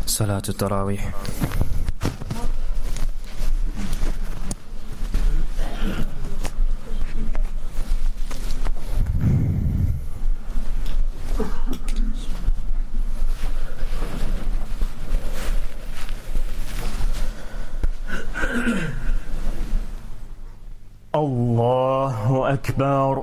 صلاة التراويح. الله أكبر.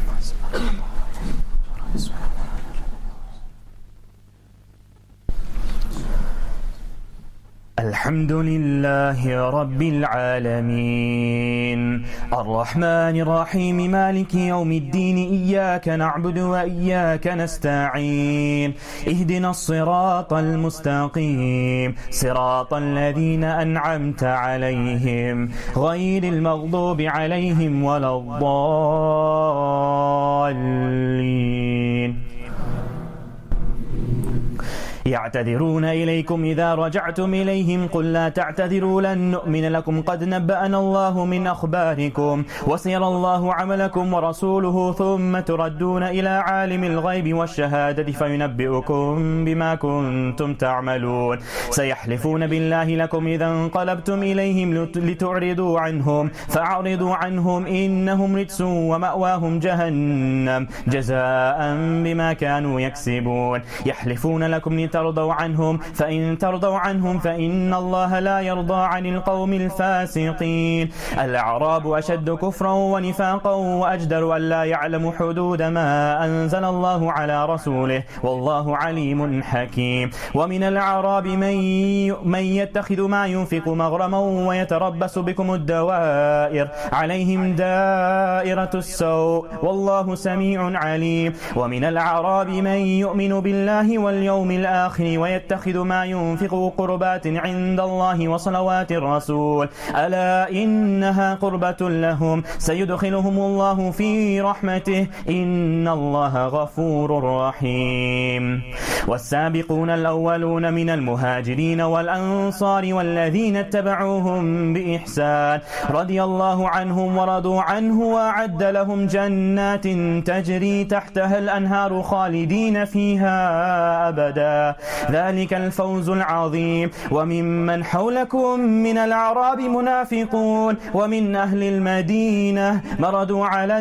الحمد لله رب العالمين الرحمن الرحيم مالك يوم الدين إياك نعبد وإياك نستعين اهدنا الصراط المستقيم صراط الذين أنعمت عليهم غير المغضوب عليهم ولا الضالين. يعتذرون إليكم إذا رجعتم إليهم قل لا تعتذروا لن نؤمن لكم قد نبأنا الله من أخباركم وسيرى الله عملكم ورسوله ثم تردون إلى عالم الغيب والشهادة فينبئكم بما كنتم تعملون. سيحلفون بالله لكم إذا انقلبتم إليهم لتعرضوا عنهم فأعرضوا عنهم إنهم رجس ومأواهم جهنم جزاء بما كانوا يكسبون. يحلفون لكم ترضوا عنهم فإن ترضوا عنهم فإن الله لا يرضى عن القوم الفاسقين. الأعراب أشد كفرا ونفاقا وأجدر أن لا يعلم حدود ما أنزل الله على رسوله والله عليم حكيم. ومن الأعراب من يتخذ ما ينفق مغرما ويتربص بكم الدوائر عليهم دائرة السوء والله سميع عليم. ومن الأعراب من يؤمن بالله واليوم الآخر ويتخذ ما ينفق قربات عند الله وصلوات الرسول ألا إنها قربة لهم سيدخلهم الله في رحمته إن الله غفور رحيم. والسابقون الأولون من المهاجرين والأنصار والذين اتبعوهم بإحسان رضي الله عنهم ورضوا عنه وأعد لهم جنات تجري تحتها الأنهار خالدين فيها أبدا ذلك الفوز العظيم. وممن حولكم من الأعراب منافقون ومن أهل المدينة مردوا على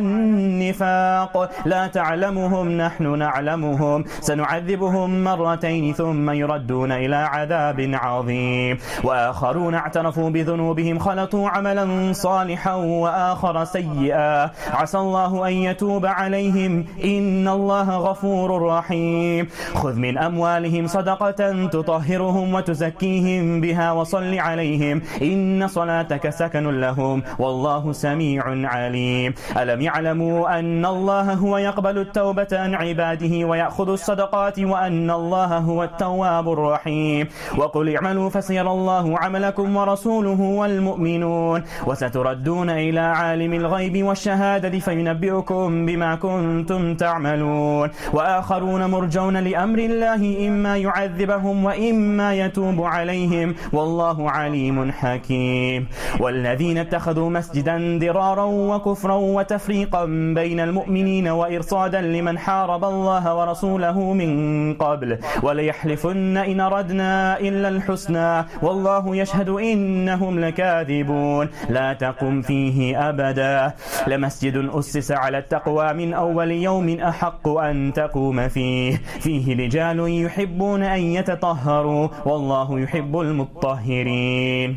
النفاق لا تعلمهم نحن نعلمهم سنعذبهم مرتين ثم يردون إلى عذاب عظيم. وآخرون اعترفوا بذنوبهم خلطوا عملا صالحا وآخر سيئا عسى الله أن يتوب عليهم إن الله غفور رحيم. خذ من أموالهم صدقة تطهرهم وتزكيهم بها وصل عليهم إن صلاتك سكن لهم والله سميع عليم. ألم يعلموا أن الله هو يقبل التوبة عن عباده ويأخذ الصدقات وأن الله هو التواب الرحيم. وقل اعملوا فسيرى الله عملكم ورسوله والمؤمنون وستردون إلى عالم الغيب والشهادة فينبئكم بما كنتم تعملون. وآخرون مرجون لأمر الله إما يعذبهم وإما يتوب عليهم والله عليم حكيم. والذين اتخذوا مسجدا ضرارا وكفرا وتفريقا بين المؤمنين وإرصادا لمن حارب الله ورسوله من قبل وليحلفن إن أردنا إلا الحسنى والله يشهد إنهم لكاذبون لا تقم فيه أبدا لمسجد أسس على التقوى من أول يوم أحق أن تقوم فيه رجال يحبون أن يتطهروا والله يحب المطهرين.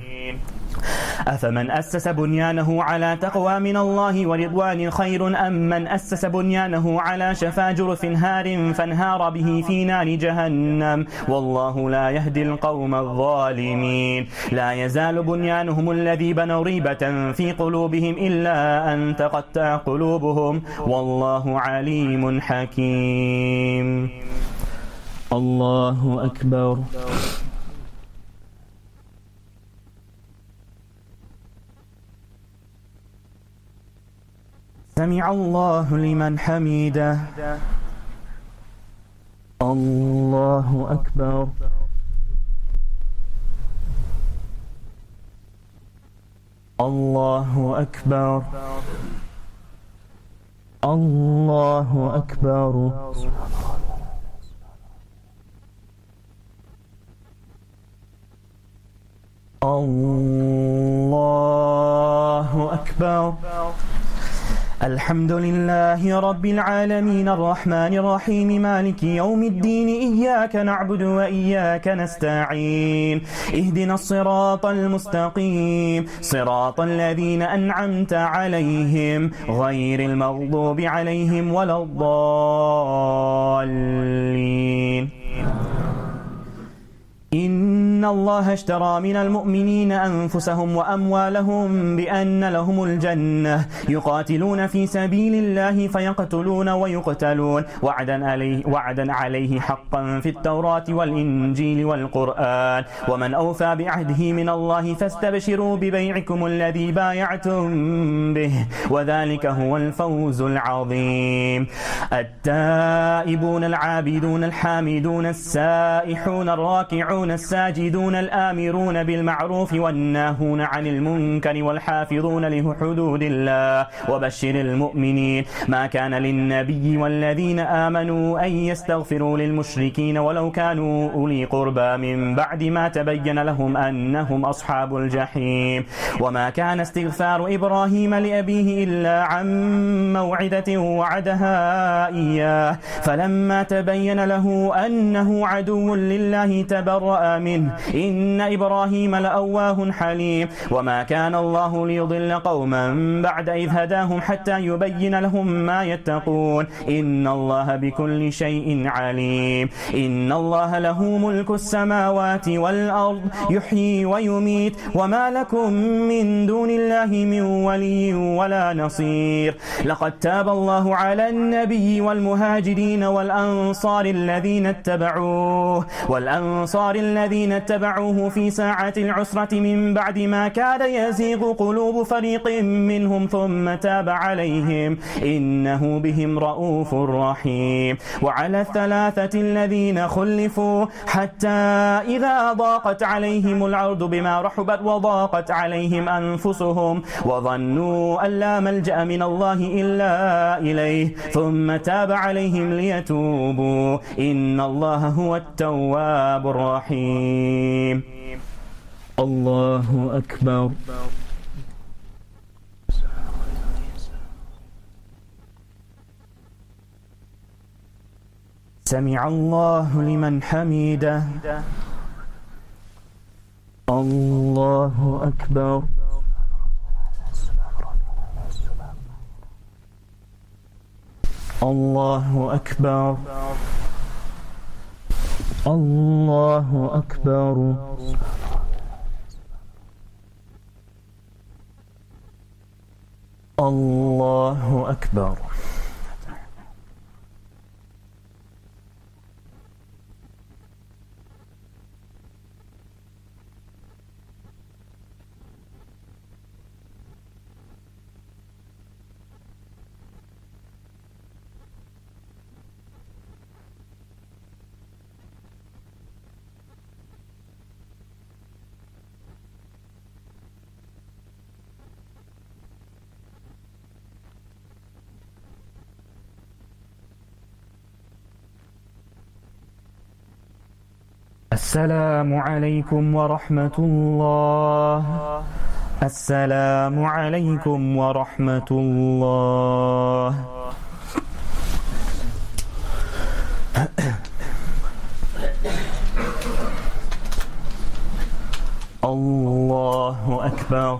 أفمن أسس بنيانه على تقوى من الله ورضوان خير أم من أسس بنيانه على شفا جرف هار فانهار به في نار جهنم والله لا يهدي القوم الظالمين. لا يزال بنيانهم الذي بنوا ريبة في قلوبهم إلا أن تقطع قلوبهم والله عليم حكيم. الله أكبر. سمع الله لمن حمده. الله أكبر. الله أكبر. الله أكبر. الله أكبر. الحمد لله رب العالمين الرحمن الرحيم مالك يوم الدين إياك نعبد وإياك نستعين اهدنا الصراط المستقيم صراط الذين أنعمت عليهم غير المغضوب عليهم ولا الضالين. إن الله اشترى من المؤمنين أنفسهم وأموالهم بأن لهم الجنة يقاتلون في سبيل الله فيقتلون ويقتلون وعدا عليه حقا في التوراة والإنجيل والقرآن ومن أوفى بعهده من الله فاستبشروا ببيعكم الذي بايعتم به وذلك هو الفوز العظيم. التائبون العابدون الحامدون السائحون الراكعون الساجدون الآمرون بالمعروف والناهون عن المنكر والحافظون لحدود الله وبشر المؤمنين. ما كان للنبي والذين آمنوا أن يستغفروا للمشركين ولو كانوا أولي قربى من بعد ما تبين لهم أنهم أصحاب الجحيم. وما كان استغفار إبراهيم لأبيه إلا عن موعدة وعدها إياه فلما تبين له أنه عدو لله تبرأ منه إن إبراهيم لأواه حليم. وما كان الله ليضل قوما بعد إذ هداهم حتى يبين لهم ما يتقون إن الله بكل شيء عليم. إن الله له ملك السماوات والأرض يحيي ويميت وما لكم من دون الله من ولي ولا نصير. لقد تاب الله على النبي والمهاجرين والأنصار الذين اتبعوه في ساعة العسرة من بعد ما كاد يزيغ قلوب فريق منهم ثم تاب عليهم إنه بهم رؤوف رحيم. وعلى الثلاثة الذين خلفوا حتى إذا ضاقت عليهم الأرض بما رحبت وضاقت عليهم أنفسهم وظنوا أن لا ملجأ من الله إلا إليه ثم تاب عليهم ليتوبوا إن الله هو التواب الرحيم. الله أكبر. سمع الله لمن حمده. الله أكبر. الله أكبر. الله أكبر. الله أكبر. السلام عليكم ورحمة الله. السلام عليكم ورحمة الله. الله أكبر.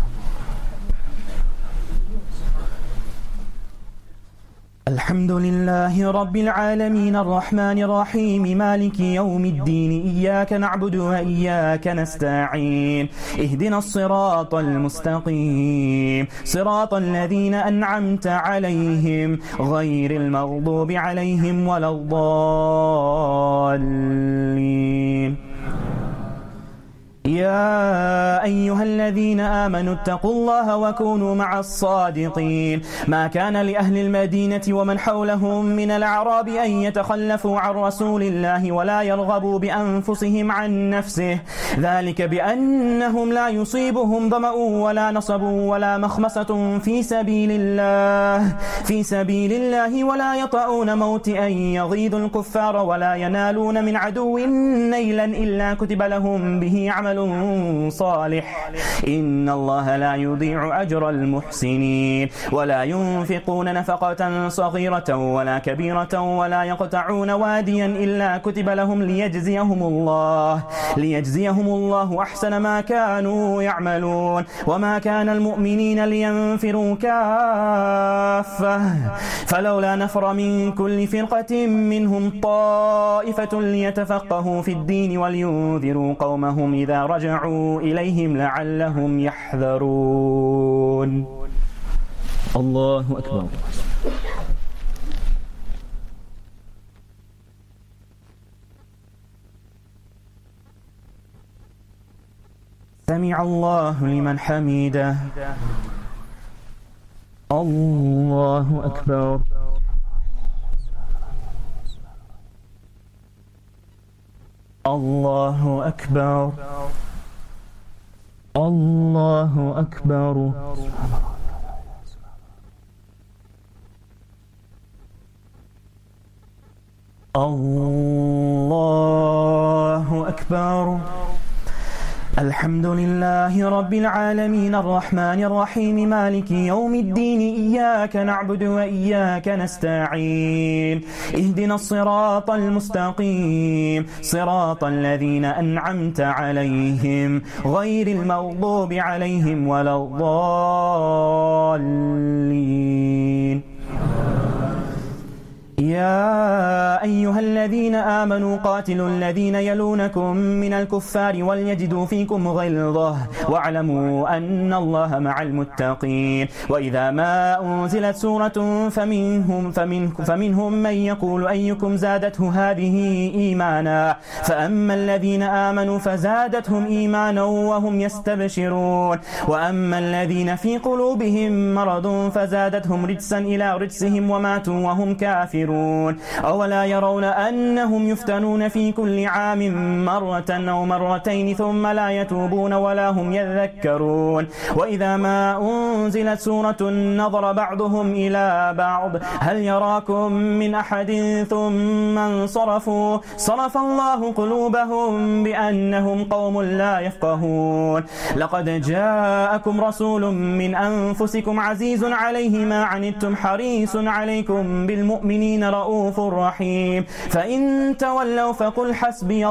الحمد لله رب العالمين الرحمن الرحيم مالك يوم الدين إياك نعبد وإياك نستعين اهدنا الصراط المستقيم صراط الذين أنعمت عليهم غير المغضوب عليهم ولا الضالين. يا أيها الذين آمنوا اتقوا الله وكونوا مع الصادقين ما كان لأهل المدينة ومن حولهم من الأعراب أن يتخلفوا عن رسول الله ولا يرغبوا بأنفسهم عن نفسه ذلك بأنهم لا يصيبهم ظمأ ولا نصب ولا مخمصة في سبيل الله ولا يطؤون موطئا يغيظ الكفار ولا ينالون من عدو نيلا إلا كتب لهم به عمل صالح إن الله لا يضيع أجر المحسنين ولا ينفقون نفقة صغيرة ولا كبيرة ولا يقطعون واديا إلا كتب لهم ليجزيهم الله أحسن ما كانوا يعملون وما كان المؤمنين لينفروا كافة فلولا نفر من كل فرقة منهم طائفة ليتفقهوا في الدين ولينذروا قومهم إذا رجعوا إليهم لعلهم يحذرون. الله أكبر. سمع الله لمن حمده. الله أكبر. الله أكبر. الله أكبر. الله أكبر. الحمد لله رب العالمين الرحمن الرحيم مالك يوم الدين إياك نعبد وإياك نستعين اهدنا الصراط المستقيم صراط الذين أنعمت عليهم غير المغضوب عليهم ولا الضالين. يا أيها الذين آمنوا قاتلوا الذين يلونكم من الكفار وليجدوا فيكم غلظة واعلموا أن الله مع المتقين. وإذا ما أنزلت سورة فمنهم من يقول أيكم زادته هذه إيمانا فأما الذين آمنوا فزادتهم إيمانا وهم يستبشرون وأما الذين في قلوبهم مرض فزادتهم رجسا إلى رجسهم وماتوا وهم كافرون. أولا يرون أنهم يفتنون في كل عام مرة أو مرتين ثم لا يتوبون ولا هم يذكرون. وإذا ما أنزلت سورة نظر بعضهم إلى بعض هل يراكم من أحد ثم انصرفوا صرف الله قلوبهم بأنهم قوم لا يفقهون. لقد جاءكم رسول من أنفسكم عزيز عليه ما عنتم حريص عليكم بالمؤمنين رؤوف رحيم. فإن تولوا فقل حسبي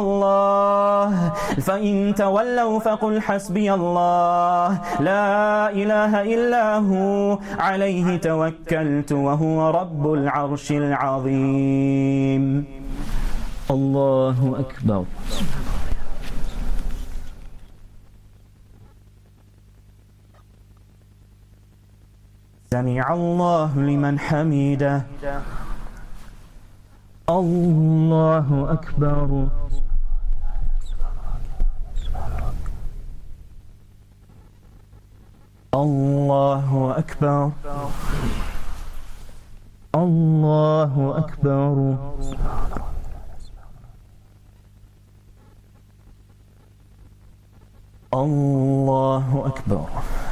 الله لا إله إلا هو عليه توكلت وهو رب العرش العظيم. الله أكبر. سمع الله لمن حمده. الله أكبر. الله أكبر. الله أكبر. الله أكبر.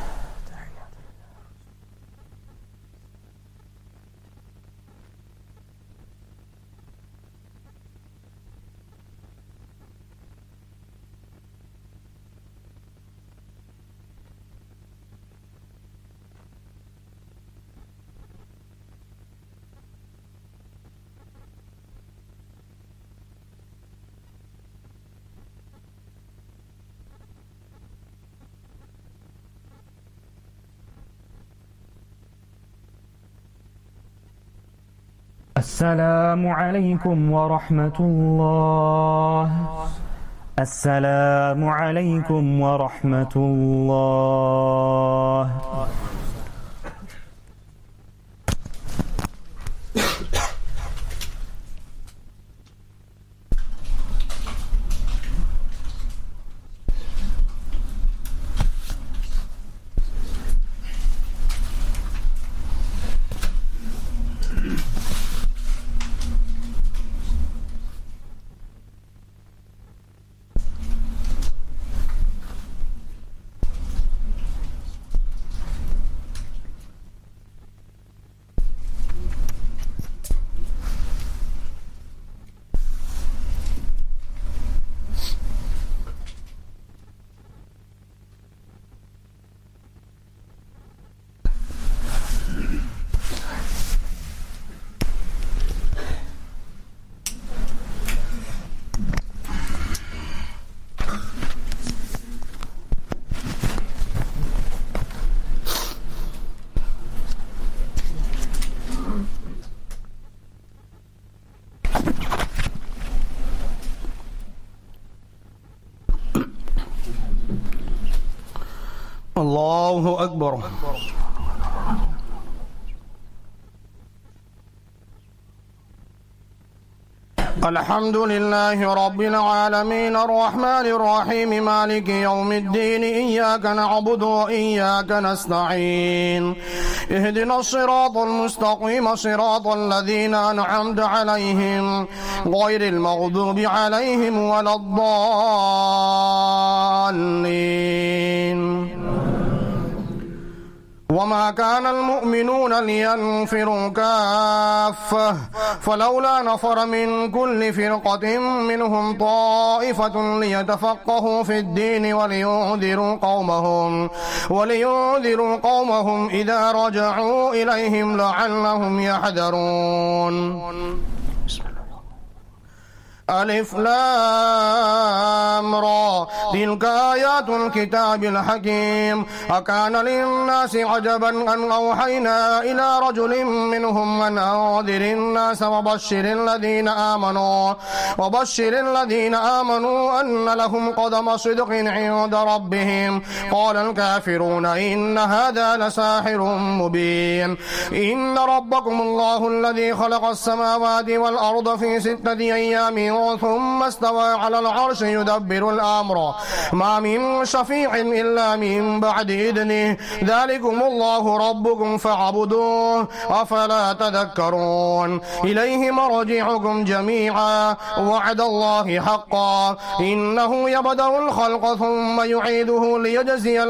السلام عليكم ورحمة الله. السلام عليكم ورحمة الله. الله أكبر. الحمد لله رب العالمين الرحمن الرحيم مالك يوم الدين إياك نعبد وإياك نستعين اهدنا الصراط المستقيم صراط الذين أنعمت عليهم غير المغضوب عليهم ولا الضالين. وما كان المؤمنون لينفروا كافة فلولا نفر من كل فرقة منهم طائفة ليتفقهوا في الدين ولينذروا قومهم إذا رجعوا إليهم لعلهم يحذرون. ألف لام را تلك آيات الكتاب الحكيم الحكيم أكان للناس عجبا أن أوحينا إلى رجل منهم أن أنذر الناس وبشر الذين آمنوا أن لهم قدم صدق عند ربهم. قال الكافرون إن هذا لساحر مبين. إن ربكم الله الذي خلق السماوات والأرض في 6 أيام ثم استوى على العرش يدبر الأمر ما من شفيع إلا من بعد إذنه ذلكم الله ربكم فاعبدوه أفلا تذكرون. إليه مرجعكم جميعا وعد الله حقا إنه يبدأ الخلق ثم يعيده ليجزي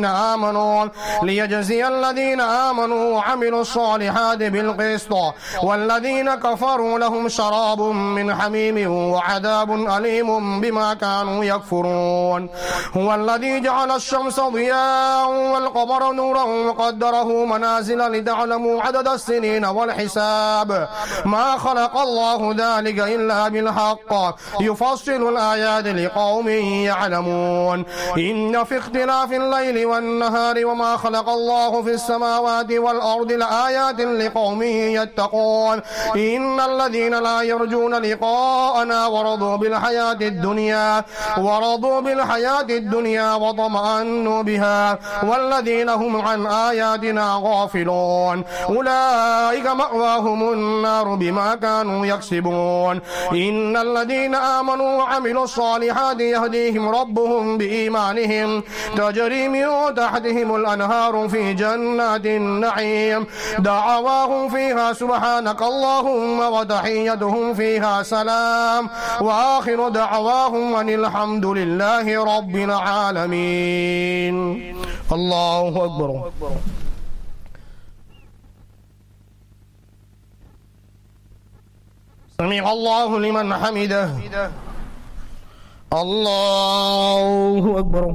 الذين آمنوا وعملوا الصالحات بالقسط والذين كفروا لهم شراب من حميم وعذاب أليم بما كانوا يكفرون. هو الذي جعل الشمس ضياء والقمر نورا وقدره منازل لتعلموا عدد السنين والحساب ما خلق الله ذلك إلا بالحق يفصل الآيات لقوم يعلمون. إن في اختلاف الليل والنهار وما خلق الله في السماوات والأرض لآيات لقوم يتقون. إن الذين لا يرجون لقاءنا ورضوا بالحياة الدنيا وطمأنوا بها والذين هم عن آياتنا غافلون أولئك مأواهم النار بما كانوا يكسبون. إن الذين آمنوا وعملوا الصالحات يهديهم ربهم بإيمانهم تجري من تحتهم الأنهار في جنات النعيم دعواهم فيها سبحانك اللهم وتحيتهم فيها سلام وآخر دعواهم أن الحمد لله رب العالمين. الله أكبر. سمع الله لمن حمده. الله أكبر.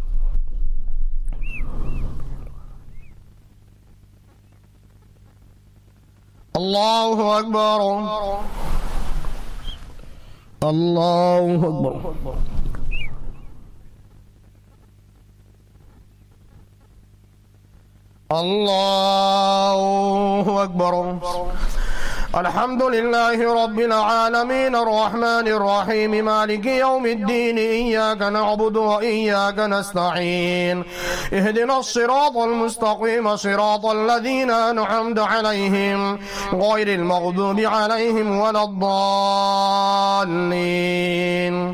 الله أكبر. الله أكبر. الله أكبر. الحمد لله رب العالمين الرحمن الرحيم مالك يوم الدين إياك نعبد وإياك نستعين اهدنا الصراط المستقيم صراط الذين أنعمت عليهم غير المغضوب عليهم ولا الضالين.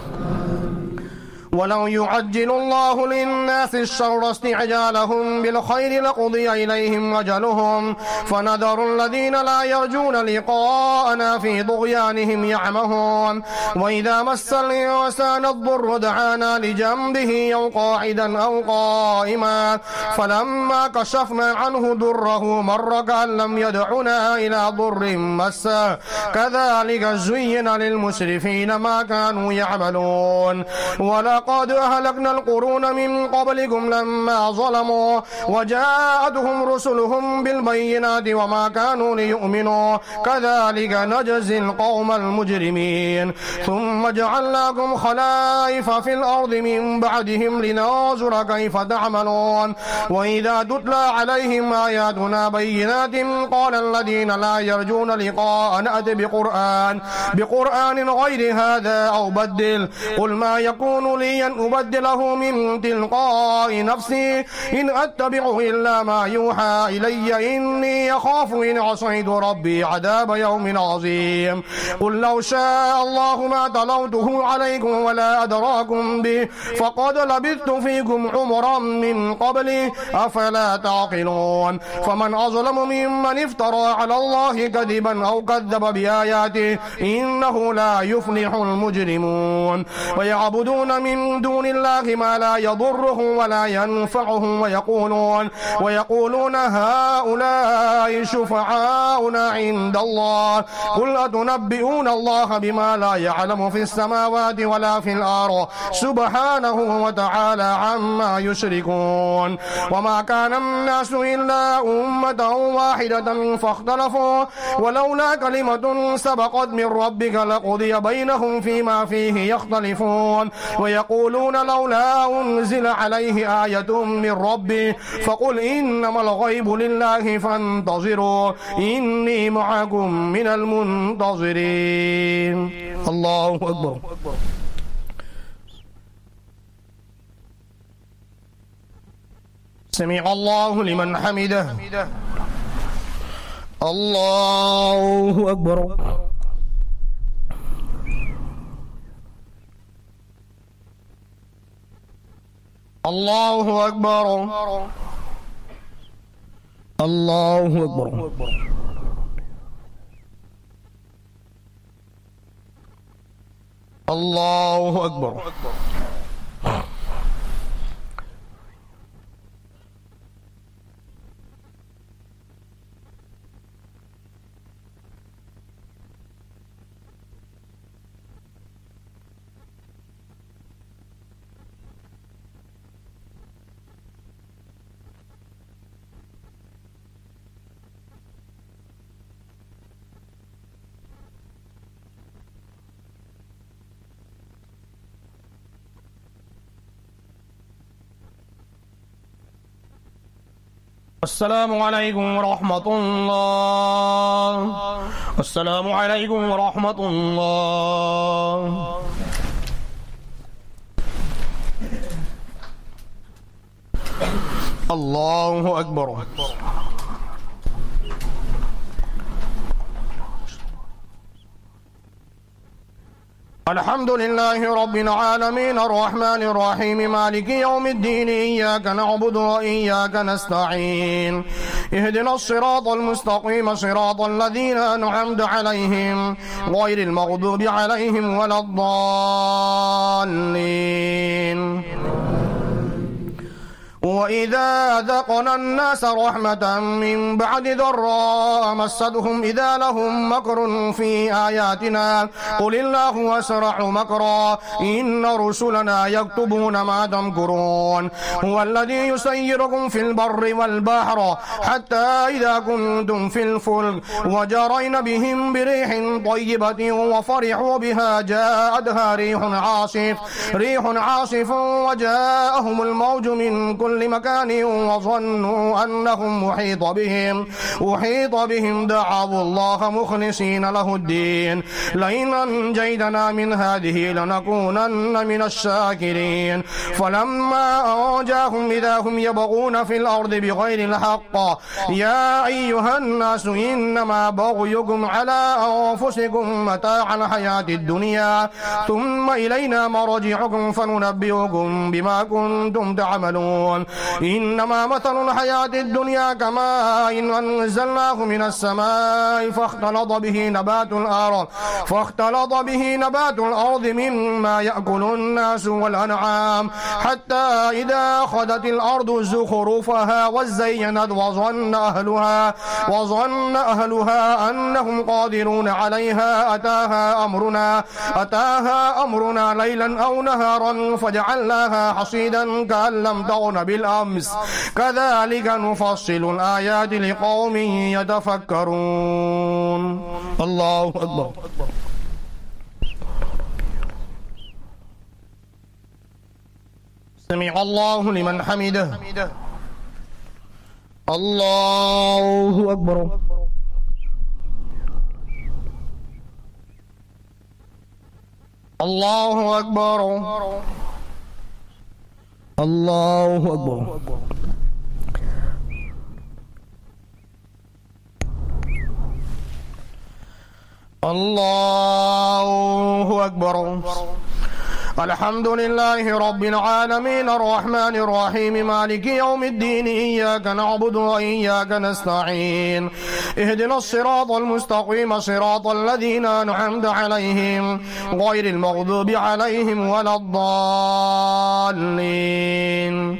ولو يعجل الله للناس الشر استعجالهم بالخير لقضي إليهم أجلهم فنذر الذين لا يرجون لقاءنا في طغيانهم يعمهون. وإذا مس الإنسان الضر دعانا لجنبه أو قاعدا أو قائما فلما كشفنا عنه ضره مر كأن لم يدعنا إلى ضر مسه كذلك زين للمسرفين ما كانوا يعملون. ولقد أهلكنا القرون من قبلكم لما ظلموا وجاءتهم رسلهم بالبينات وما كانوا ليؤمنوا كذلك نجزي القوم المجرمين. ثم جعلناكم خلائف في الأرض من بعدهم لننظر كيف تعملون. وإذا تتلى عليهم آياتنا بينات قال الذين لا يرجون لقاءنا ائت بقرآن غير هذا أو بدل قل ما يكون لي لي أن أبدله من تلقاء نفسي إن أتبع إلا ما يوحى إلي إني أخاف إن عصيت ربي عذاب يوم عظيم قل لو شاء الله ما تلوته عليكم ولا أدراكم به فقد لبثت فيكم عمرا من قبلي أفلا تعقلون فمن أظلم ممن افترى على الله كذبا أو كذب بآياته إنه لا يفلح المجرمون ويعبدون من دون الله ما لا يضرهم ولا ينفعهم ويقولون هؤلاء شفعاؤنا عند الله قل أتنبئون الله بما لا يعلم في السماوات ولا في الأرض سبحانه وتعالى عما يشركون وما كان الناس إلا أمة واحدة فاختلفوا ولولا كلمة سبقت من ربك لقضي بينهم فيما فيه يختلفون ويقولون لولا أنزل عليه آية من ربه فقل إنما الغيب لله فانتظروا إني معكم من المنتظرين الله أكبر سمع الله لمن حمده الله أكبر الله أكبر الله أكبر الله أكبر السلام عليكم ورحمة الله السلام عليكم ورحمة الله الله أكبر الحمد لله رب العالمين الرحمن الرحيم مالك يوم الدين إياك نعبد وإياك نستعين اهدنا الصراط المستقيم صراط الذين أنعمت عليهم غير المغضوب عليهم ولا الضالين وإذا ذقنا الناس رحمة من بعد ضراء مستهم إذا لهم مكر في آياتنا قل الله أسرع مكرا إن رسلنا يكتبون ما تمكرون هو الذي يسيركم في البر والبحر حتى إذا كنتم في الفلك وجرين بهم بريح طيبة وفرحوا بها جاءتها ريح عاصف وجاءهم الموج من كل مكان وظنوا أنهم أحيط بهم دعوا الله مخلصين له الدين لئن أنجيتنا من هذه لنكونن من الشاكرين فلما أنجاهم إذا هم يبغون في الأرض بغير الحق يا أيها الناس إنما بغيكم على أنفسكم متاع الحياة الدنيا ثم إلينا مرجعكم فننبئكم بما كنتم تعملون إنما مثل الحياة الدنيا كماء إن أنزلناه من السماء فاختلط به نبات الأرض مما يأكل الناس والأنعام حتى إذا أخذت الأرض زخرفها وزينت وظن أهلها أنهم قادرون عليها أتاها أمرنا ليلا أو نهارا فجعلناها حصيدا كأن لم تغن بالأمس كذلك نفصل الآيات لقوم يتفكرون الله أكبر سمع الله لمن حمده الله أكبر الله أكبر الله أكبر. الله أكبر. الحمد لله رب العالمين الرحمن الرحيم مالك يوم الدين إياك نعبد وإياك نستعين اهدنا الصراط المستقيم صراط الذين أنعمت عليهم غير المغضوب عليهم ولا الضالين.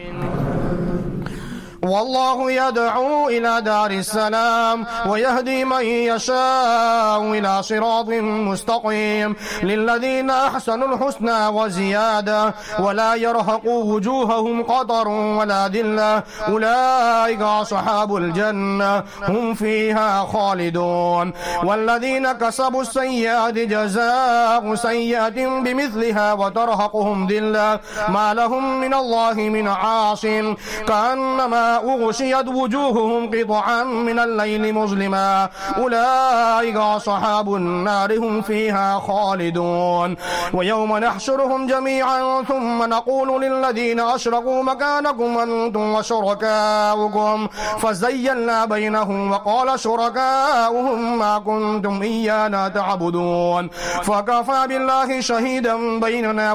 والله يدعو إلى دار السلام ويهدي من يشاء إلى صراط مستقيم للذين أحسنوا الحسنى وزيادة ولا يرهق وجوههم قطر ولا ذلة أولئك أصحاب الجنة هم فيها خالدون. والذين كسبوا السيئات جزاء سيئة بمثلها وترهقهم ذلة ما لهم من الله من عاصم كأنما أغشيت وجوههم قطعا من الليل مظلما أولئك أصحاب النار هم فيها خالدون. ويوم نحشرهم جميعا ثم نقول للذين أشركوا مكانكم أنتم وشركاؤكم فزيّلنا بينهم وقال شركاؤهم ما كنتم إيانا تعبدون فكفى بالله شهيدا بيننا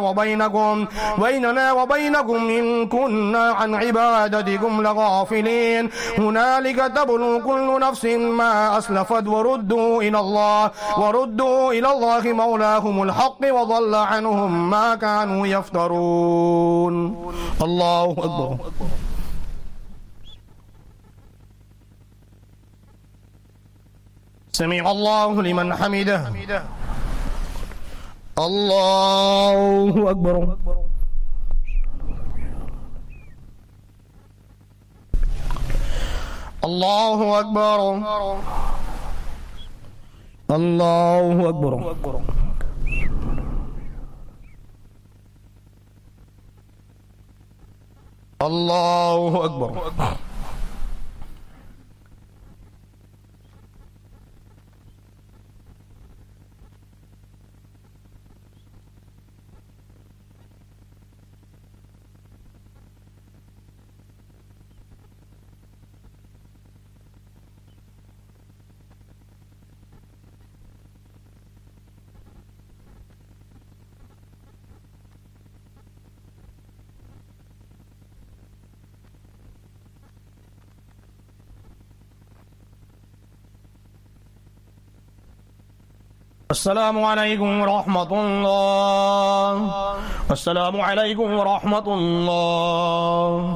وبينكم إن كنا عن عبادتكم غافلين. هنالك تبلو كل نفس ما أسلفت وردوا إلى الله مولاهم الحق وضل عنهم ما كانوا يفترون. الله أكبر. سمع الله لمن حمده. الله أكبر. الله أكبر. الله أكبر. الله أكبر. السلام عليكم ورحمة الله. السلام عليكم ورحمة الله.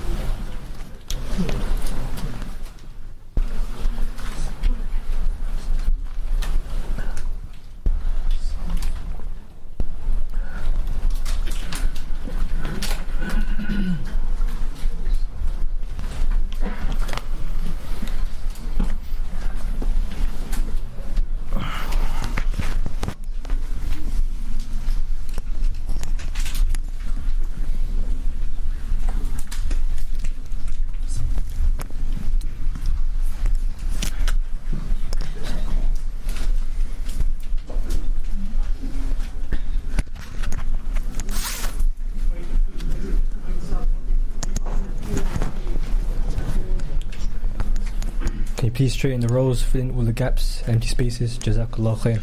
Can you please straighten the rows, fill in all the gaps, empty spaces? Jazakallah khair.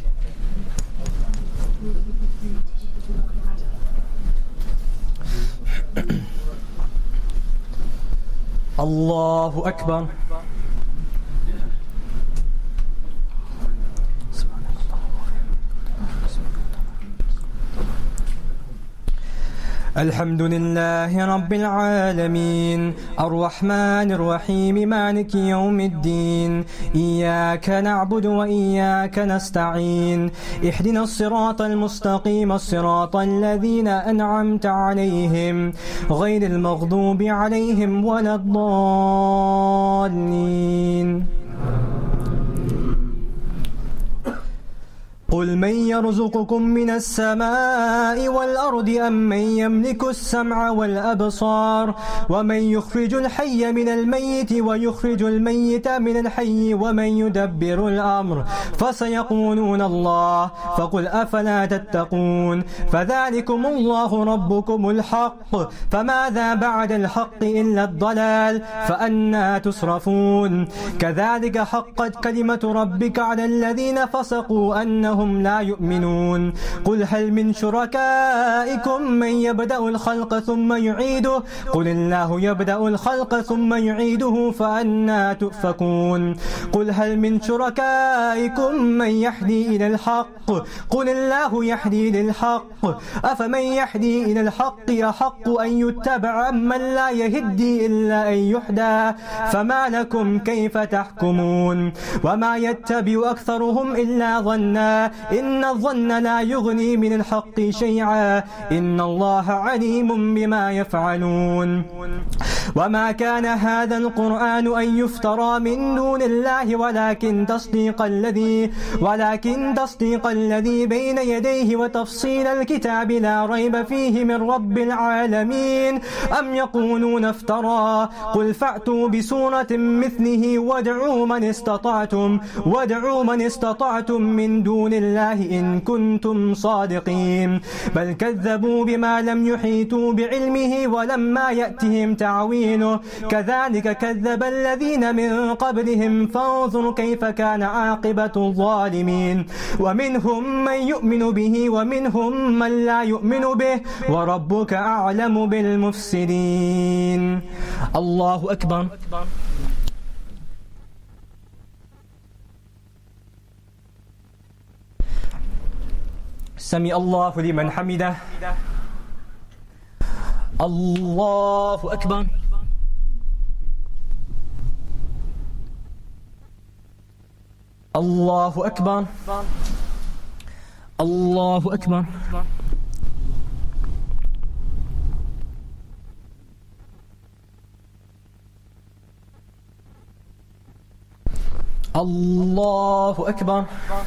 Allahu Akbar. الحمد لله رب العالمين الرحمن الرحيم مالك يوم الدين إياك نعبد وإياك نستعين اهدنا الصراط المستقيم الصراط الذين أنعمت عليهم غير المغضوب عليهم ولا الضالين. قل من يرزقكم من السماء والأرض أم من يملك السمع والأبصار ومن يخرج الحي من الميت ويخرج الميت من الحي ومن يدبر الأمر فسيقولون الله فقل أفلا تتقون فذلكم الله ربكم الحق فماذا بعد الحق إلا الضلال فأنا تصرفون كذلك حقت كلمة ربك على الذين فسقوا أنهم لا يؤمنون قل هل من شركائكم من يبدأ الخلق ثم يعيده قل الله يبدأ الخلق ثم يعيده فأنا تؤفكون قل هل من شركائكم من يهدي إلى الحق قل الله يهدي للحق أفمن يهدي إلى الحق أحق أن يتبع من لا يهدي إلا أن يهدى فما لكم كيف تحكمون وما يتبع أكثرهم إلا ظنا إن الظن لا يغني من الحق شيئا إن الله عليم بما يفعلون وما كان هذا القرآن أن يفترى من دون الله ولكن تصديق الذي بين يديه وتفصيل الكتاب لا ريب فيه من رب العالمين أم يقولون افترى قل فأتوا بسورة مثله وادعوا من استطعتم من دون الله إن كنتم صادقين بل كذبوا بما لم يحيطوا بعلمه ولما يأتهم تعويله كذلك كذب الذين من قبلهم فانظر كيف كان عاقبة الظالمين ومنهم من يؤمن به ومنهم من لا يؤمن به وربك أعلم بالمفسدين الله أكبر سمع الله لمن حمده الله أكبر الله أكبر الله أكبر الله أكبر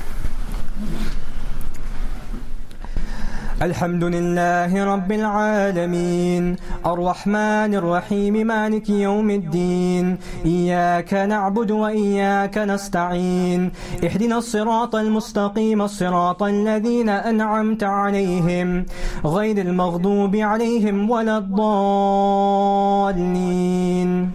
الحمد لله رب العالمين الرحمن الرحيم مالك يوم الدين إياك نعبد وإياك نستعين اهدنا الصراط المستقيم الصراط الذين أنعمت عليهم غير المغضوب عليهم ولا الضالين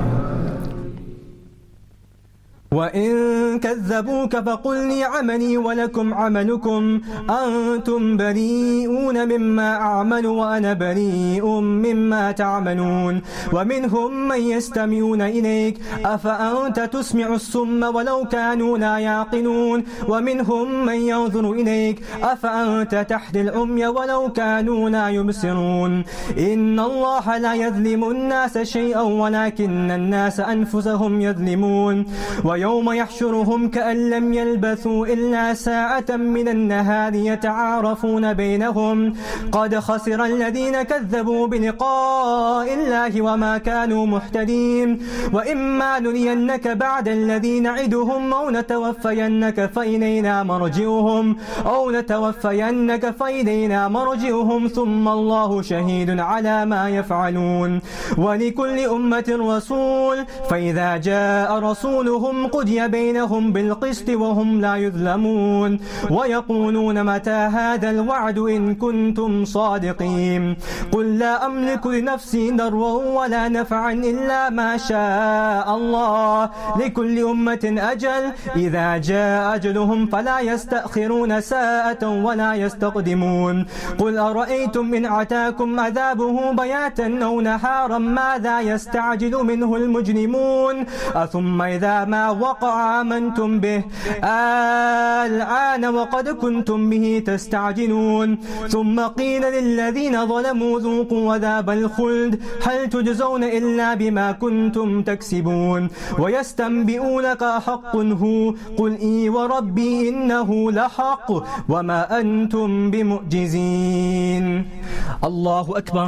وإن كذبوك فقل لي عملي ولكم عملكم أنتم بريئون مما أعمل وأنا بريء مما تعملون ومنهم من يستمعون إليك أفأنت تسمع الصم ولو كانوا لا يعقلون ومنهم من ينظر إليك أفأنت تهدي العمي ولو كانوا لا يبصرون إن الله لا يظلم الناس شيئا ولكن الناس أنفسهم يظلمون ويوم يحشرهم كأن لم يلبثوا إلا ساعة من النهار يتعارفون بينهم قد خسر الذين كذبوا بلقاء الله وما كانوا مهتدين وإما نرينك بعد الذي نعدهم أو نتوفينك فإلينا مرجعهم ثم الله شهيد على ما يفعلون ولكل أمة رسول فإذا جاء رسولهم قضي بينهم بالقسط وهم لا يظلمون ويقولون متى هذا الوعد إن كنتم صادقين قل لا أملك لنفسي ضرا ولا نفعا إلا ما شاء الله لكل أمة أجل إذا جاء أجلهم فلا يستأخرون ساعة ولا يستقدمون قل أرأيتم إن أتاكم عذابه بياتا أو نهارا ماذا يستعجل منه المجرمون ثم إذا ما وقع آمنتم به الآن وقد كنتم به تستعجلون ثم قيل للذين ظلموا ذوقوا عذاب الخلد هل تجزون إلا بما كنتم تكسبون ويستنبئونك حق هو قل إي وربي إنه لحق وما أنتم بمعجزين الله أكبر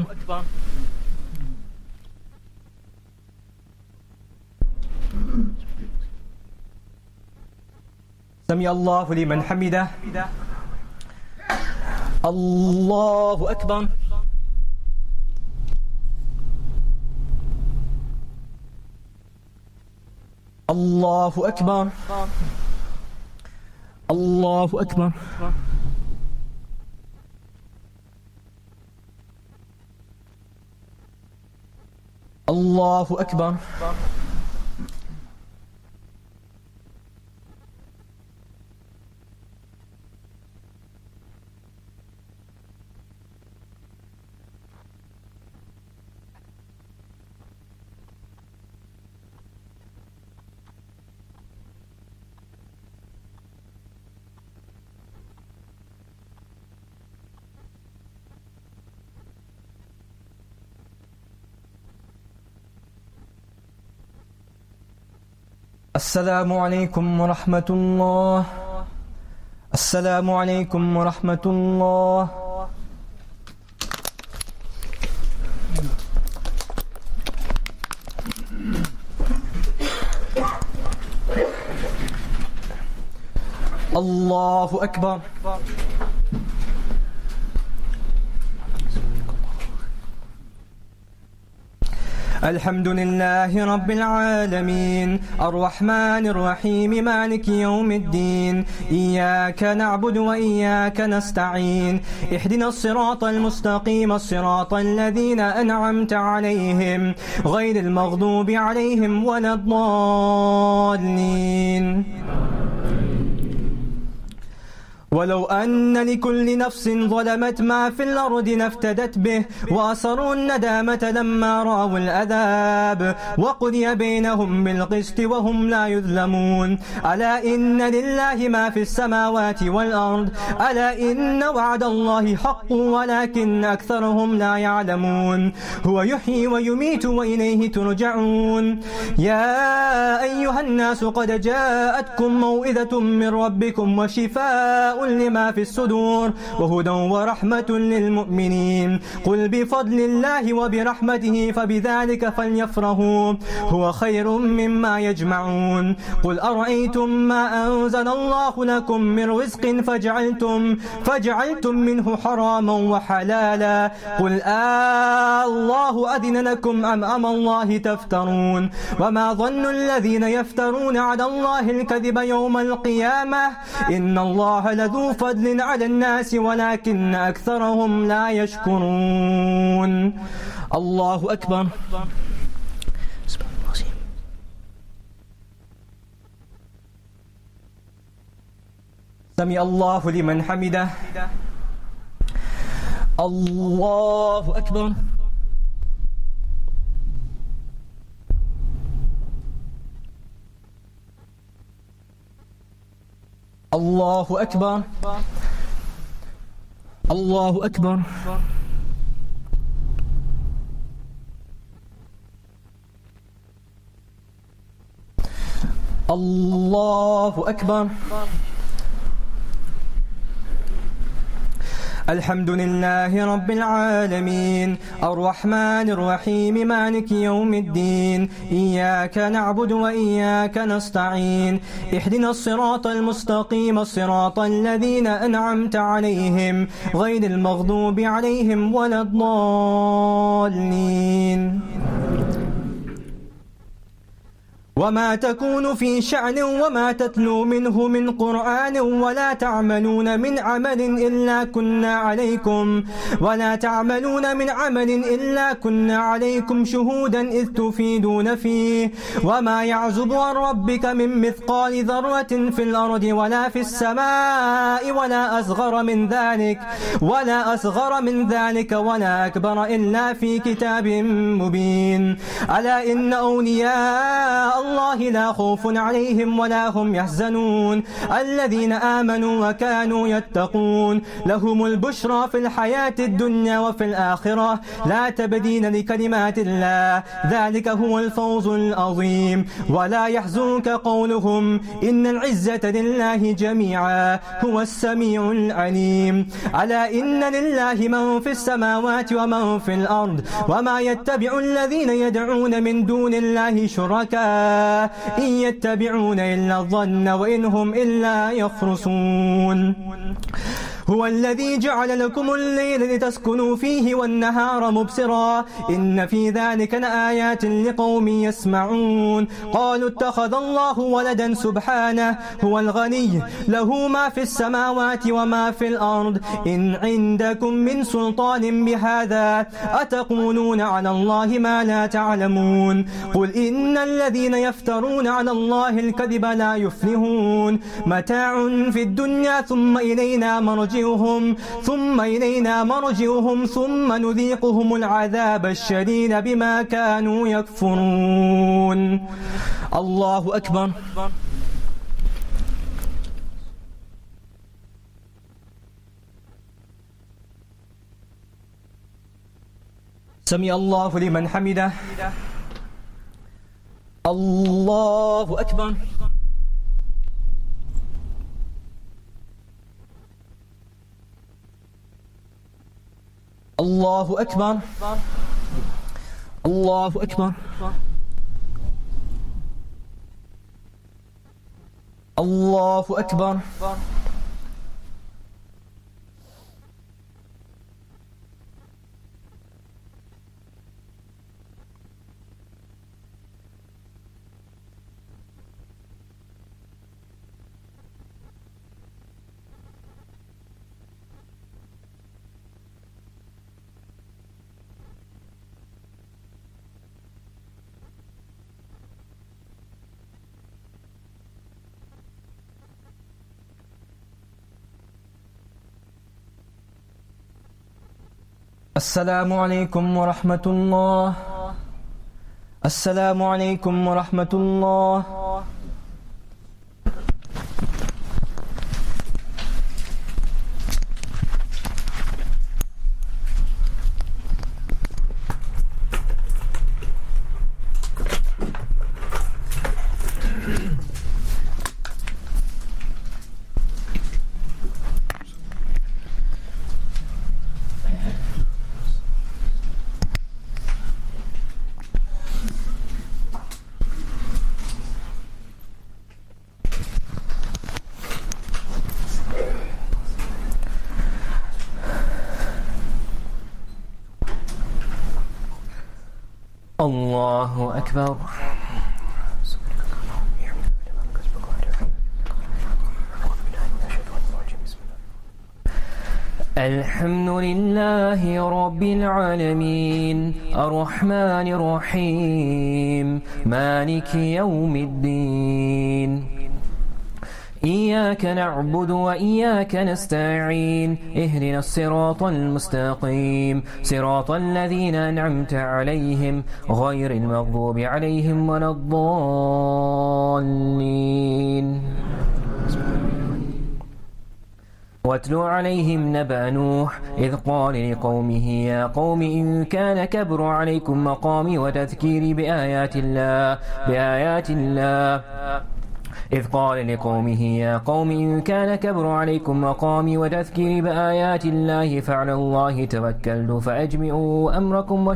سمع الله لمن حمده. الله أكبر. الله أكبر. الله أكبر. الله أكبر. السلام عليكم ورحمة الله. السلام عليكم ورحمة الله. الله أكبر. الحمد لله رب العالمين الرحمن الرحيم مالك يوم الدين إياك نعبد وإياك نستعين اهدنا الصراط المستقيم الصراط الذين أنعمت عليهم غير المغضوب عليهم ولا الضالين. ولو أن لكل نفس ظلمت ما في الأرض لافتدت به وأسروا الندامة لما رأوا العذاب وقضي بينهم بالقسط وهم لا يظلمون. ألا إن لله ما في السماوات والأرض ألا إن وعد الله حق ولكن أكثرهم لا يعلمون. هو يحيي ويميت وإليه ترجعون. يا أيها الناس قد جاءتكم موئذة من ربكم وشفاء لما في الصدور وهدى ورحمة للمؤمنين. قل بفضل الله وبرحمته فبذلك فليفرحوا هو خير مما يجمعون. قل أرأيتم ما أنزل الله لكم من رزق فجعلتم منه حراما وحلالا قل الله أذن لكم أم الله تفترون. وما ظن الذين يفترون على الله الكذب يوم القيامة إن الله لذو فضل على الناس ولكن أكثرهم لا يشكرون. الله أكبر. سمع الله لمن حمده. الله أكبر. الله أكبر. الله أكبر. الله أكبر. الحمد لله رب العالمين الرحمن الرحيم مالك يوم الدين إياك نعبد وإياك نستعين اهدنا الصراط المستقيم الصراط الذين أنعمت عليهم غير المغضوب عليهم ولا الضالين. وما تكون في شأن وما تتلو منه من قرآن ولا تعملون من عمل إلا كنا عليكم شهودا إذ تفيدون فيه وما يعزب عن ربك من مثقال ذرة في الأرض ولا في السماء ولا أصغر من ذلك ولا أكبر إلا في كتاب مبين. ألا إن أولياء الله لا خوف عليهم ولا هم يحزنون الذين آمنوا وكانوا يتقون لهم البشرى في الحياة الدنيا وفي الآخرة لا تبديل لكلمات الله ذلك هو الفوز العظيم. ولا يحزنك قولهم إن العزة لله جميعا هو السميع العليم. ألا إن لله من في السماوات ومن في الأرض وما يتبع الذين يدعون من دون الله شركاء إن يتبعون إلا الظن وإن هم إلا يخرصون هو الذي جعل لكم الليل لتسكنوا فيه والنهار مبصرا إن في ذلك لآيات لقوم يسمعون قالوا اتخذ الله ولدا سبحانه هو الغني له ما في السماوات وما في الأرض إن عندكم من سلطان بهذا أتقولون على الله ما لا تعلمون قل إن الذين يفترون على الله الكذب لا يفلحون متاع في الدنيا ثم إلينا مرجعهم ثم نذيقهم العذاب الشديد بما كانوا يكفرون الله أكبر سمع الله لمن حمده الله أكبر الله أكبر الله أكبر الله أكبر السلام عليكم ورحمة الله السلام عليكم ورحمة الله الله أكبر الحمد لله رب العالمين الرحمن الرحيم مالك يوم الدين إياك نعبد وإياك نستعين اهدنا الصراط المستقيم صراط الذين أنعمت عليهم غير المغضوب عليهم ولا الضالين واتل عليهم نبأ نوح إذ قال لقومه يا قوم إن كان كبر عليكم مقامي وتذكيري بآيات الله إذ قال لقومه يا قوم إن كان كبر عليكم مقامي وتذكيري بآيات الله فعلى الله توكلت فأجمعوا أمركم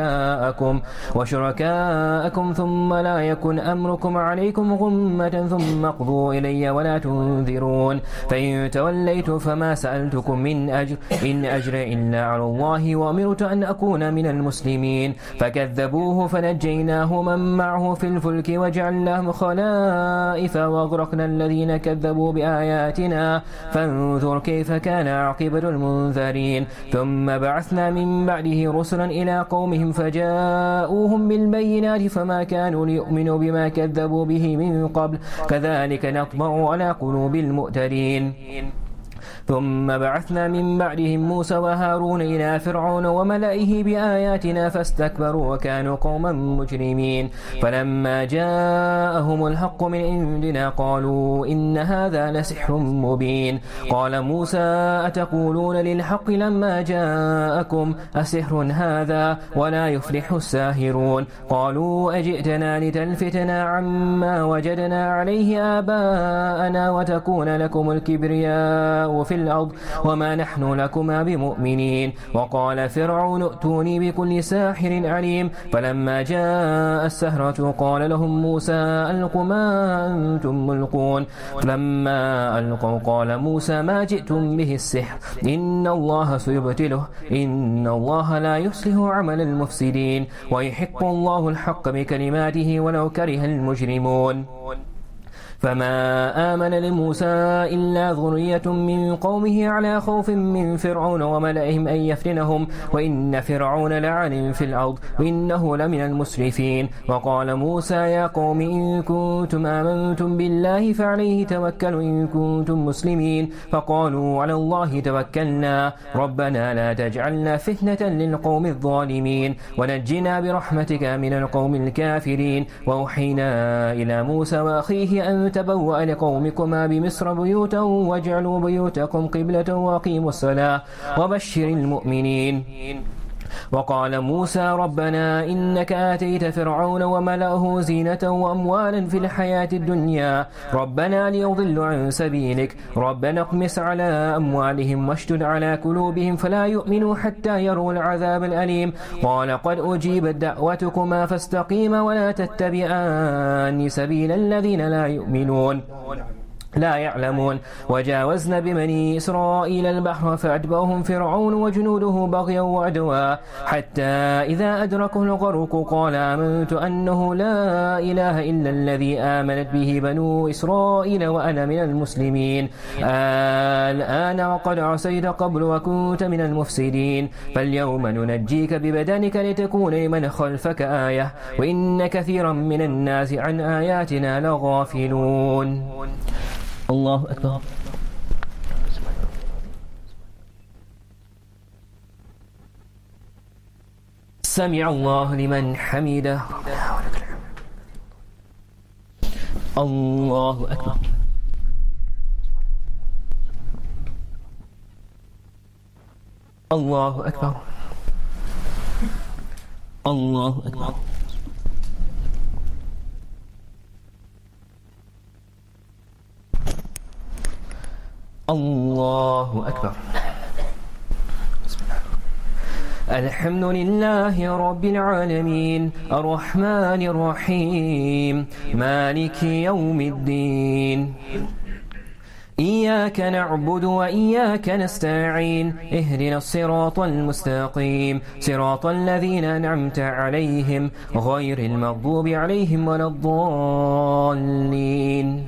وشركاءكم ثم لا يكن أمركم عليكم غمة ثم اقضوا إلي ولا تنذرون فإن توليتم فما سألتكم من أجر إن أجر إلا على الله وأمرت أن أكون من المسلمين فكذبوه فنجيناه من معه في الفلك وجعلناهم خلائف وأغرقنا الذين كذبوا بآياتنا فانظر كيف كان عاقبة المنذرين ثم بعثنا من بعده رسلا إلى قومهم فجاءوهم بالبينات فما كانوا ليؤمنوا بما كذبوا به من قبل كذلك نطبع على قلوب المؤتدين ثم بعثنا من بعدهم موسى وهارون إلى فرعون وملئه بآياتنا فاستكبروا وكانوا قوما مجرمين فلما جاءهم الحق من عندنا قالوا إن هذا لسحر مبين قال موسى أتقولون للحق لما جاءكم أسحر هذا ولا يفلح الساهرون قالوا أجئتنا لتلفتنا عما وجدنا عليه آباءنا وتكون لكم الكبرياء في الأرض وما نحن لكما بمؤمنين. وقال فرعون ائتوني بكل ساحر عليم. فلما جاء السحرة قال لهم موسى ألقوا ما أنتم ملقون. فلما ألقوا قال موسى ما جئتم به السحر إن الله سيبطله إن الله لا يصلح عمل المفسدين ويحق الله الحق بكلماته ولو كره المجرمون. فما آمن لموسى إلا ذرية من قومه على خوف من فرعون وملئهم أن يفتنهم وإن فرعون لعن في الأرض وإنه لمن المسرفين. وقال موسى يا قوم إن كنتم آمنتم بالله فعليه توكلوا إن كنتم مسلمين. فقالوا على الله توكلنا ربنا لا تجعلنا فتنة للقوم الظالمين ونجنا برحمتك من القوم الكافرين. وأوحينا إلى موسى وأخيه أن تبوأ لقومكما بمصر بيوتا واجعلوا بيوتكم قبلة وأقيموا الصلاة وبشر المؤمنين. وقال موسى ربنا إنك آتيت فرعون وملأه زينة وأموالا في الحياة الدنيا ربنا ليضلوا عن سبيلك ربنا اطمس على أموالهم واشدد على قلوبهم فلا يؤمنوا حتى يروا العذاب الأليم. قال قد أجيبت دعوتكما فاستقيما ولا تتبعان سبيل الذين لا يعلمون. وجاوزنا ببني إسرائيل البحر فأتبعهم فرعون وجنوده بغيا وعدوا حتى إذا أدركه الغرق قال آمنت أنه لا إله إلا الذي آمنت به بنو إسرائيل وأنا من المسلمين. الآن وقد عصيت قبل وكنت من المفسدين فاليوم ننجيك ببدنك لتكون لمن خلفك آية وإن كثيرا من الناس عن آياتنا لغافلون. الله أكبر. سمع الله لمن حمده. الله أكبر. الله أكبر. الله أكبر. الله أكبر. الحمد لله رب العالمين الرحمن الرحيم مالك يوم الدين إياك نعبد وإياك نستعين اهدنا الصراط المستقيم صراط الذين أنعمت عليهم غير المغضوب عليهم ولا الضالين.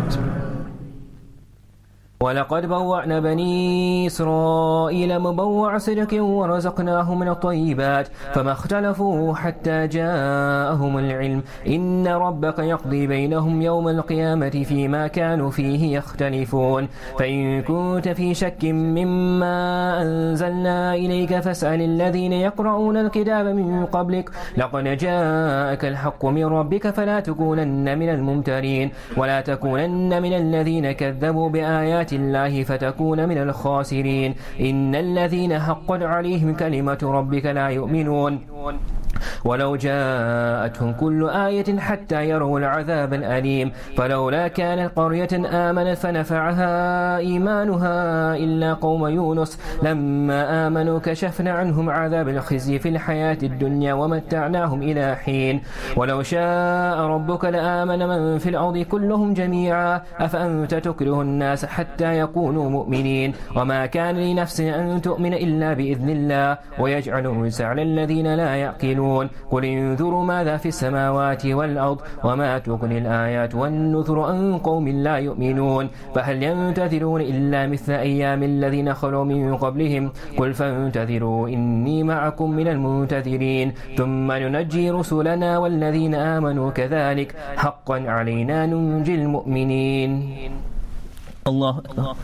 ولقد بوأنا بني إسرائيل مبوع صدق ورزقناهم من الطيبات فما اختلفوا حتى جاءهم العلم إن ربك يقضي بينهم يوم القيامة فيما كانوا فيه يختلفون. فإن كنت في شك مما أنزلنا إليك فاسأل الذين يقرؤون الكتاب من قبلك لقد جاءك الحق من ربك فلا تكونن من الممترين ولا تكونن من الذين كذبوا بآيات الله فتكون من الخاسرين. إن الذين حقت عليهم كلمة ربك لا يؤمنون ولو جاءتهم كل آية حتى يروا العذاب الأليم. فلولا كانت قرية آمنت فنفعها إيمانها إلا قوم يونس لما آمنوا كشفنا عنهم عذاب الخزي في الحياة الدنيا ومتعناهم إلى حين. ولو شاء ربك لآمن من في الأرض كلهم جميعا أفأنت تكره الناس حتى يكونوا مؤمنين وما كان لنفس أن تؤمن إلا بإذن الله ويجعل الرجس على الذين لا يعقلون. قل انظروا ماذا في السماوات والأرض وما تغني الآيات والنذر عن قوم لا يؤمنون فهل ينتظرون إلا مثل أيام الذين خلوا من قبلهم قل فانتظروا إني معكم من المنتظرين ثم ننجي رسلنا والذين آمنوا كذلك حقا علينا ننجي المؤمنين. الله أكبر.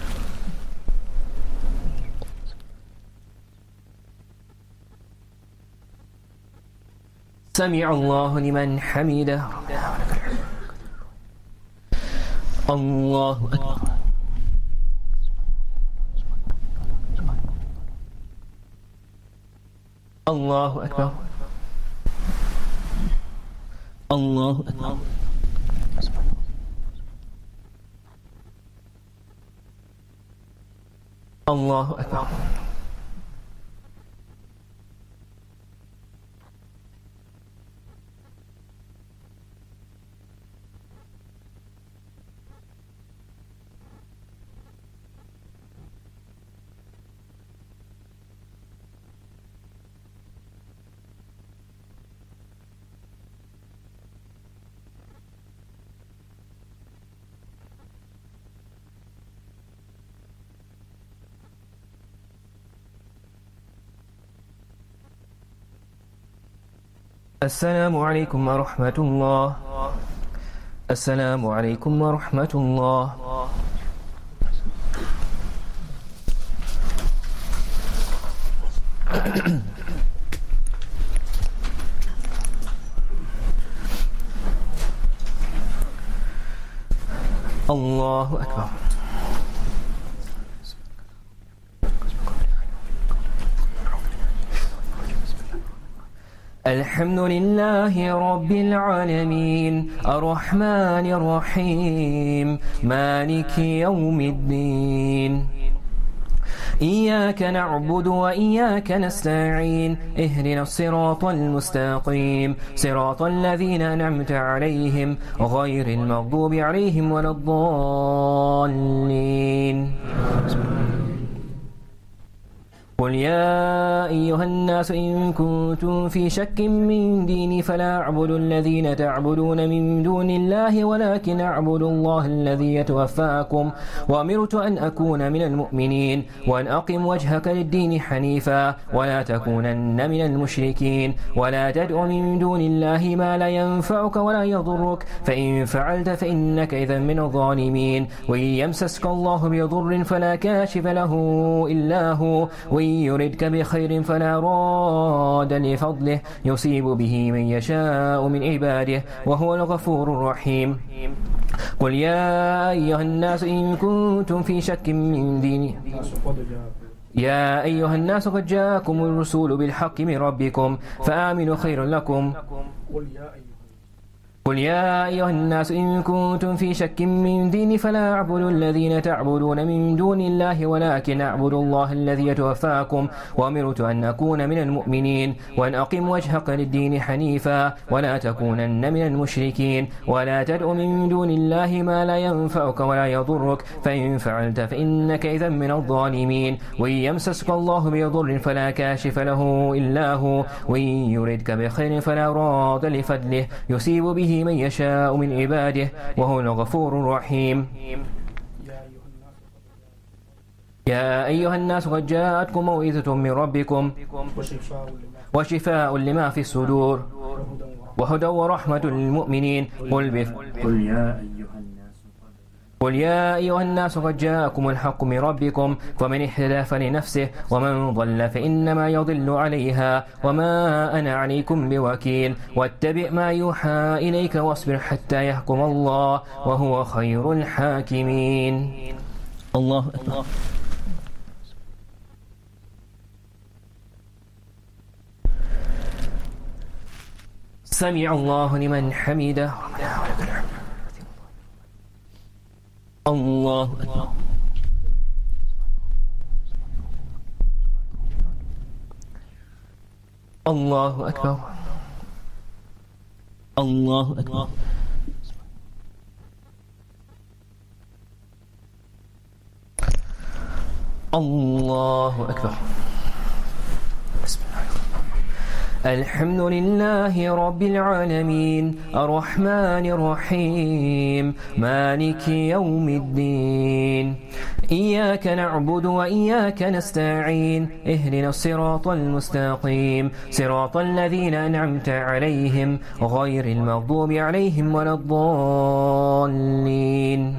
سمع الله لمن حمده. الله أكبر. الله أكبر. الله أكبر. الله أكبر. السلام عليكم ورحمة الله. السلام عليكم ورحمة الله. الله أكبر. الحمد لله رب العالمين الرحمن الرحيم مالك يوم الدين إياك نعبد وإياك نستعين اهدنا الصراط المستقيم صراط الذين أنعمت عليهم غير المغضوب عليهم ولا الضالين. قل يا أيها الناس إن كنتم في شك من ديني فلا أعبد الذين تعبدون من دون الله ولكن أعبد الله الذي يتوفاكم وأمرت أن أكون من المؤمنين وأن أقم وجهك للدين حنيفا ولا تكونن من المشركين ولا تدع من دون الله ما لا ينفعك ولا يضرك فإن فعلت فإنك إذا من الظالمين. وإن يمسسك الله بضر فلا كاشف له إلا هو يردك بخير فلا راد لفضله يصيب به من يشاء من عباده وهو الغفور الرحيم. قل يا أيها الناس إن كنتم في شك من ديني يا أيها الناس قد جاءكم الرسول بالحق من ربكم فآمنوا خير لكم. قل يا أيها الناس إن كنتم في شك من ديني فلا أعبد الذين تعبدون من دون الله ولكن أعبد الله الذي يتوفاكم وأمرت أن أكون من المؤمنين وأن أقم وجهك للدين حنيفا ولا تكونن من المشركين ولا تدع من دون الله ما لا ينفعك ولا يضرك فإن فعلت فإنك إذا من الظالمين. وإن يمسسك الله بضر فلا كاشف له إلا هو وإن يردك بخير فلا راد لفضله يصيب به من يشاء من عباده وهو الغفور الرحيم. يا أيها الناس قد جاءتكم موعظة من ربكم وشفاء لما في الصدور وهدى ورحمة للمؤمنين. قل يا أيها الناس قد جاءكم الحق من ربكم فمن اهتدى فلنفسه ومن ضل فإنما يضل عليها وما أنا عليكم بوكيل. واتبع ما يوحى إليك واصبر حتى يحكم الله وهو خير الحاكمين. الله أكبر. سمع الله لمن حمده. الله أكبر. الله أكبر. الله أكبر. الله أكبر. بسم الله الحمد لله رب العالمين الرحمن الرحيم مالك يوم الدين إياك نعبد وإياك نستعين اهدنا الصراط المستقيم صراط الذين أنعمت عليهم غير المغضوب عليهم ولا الضالين.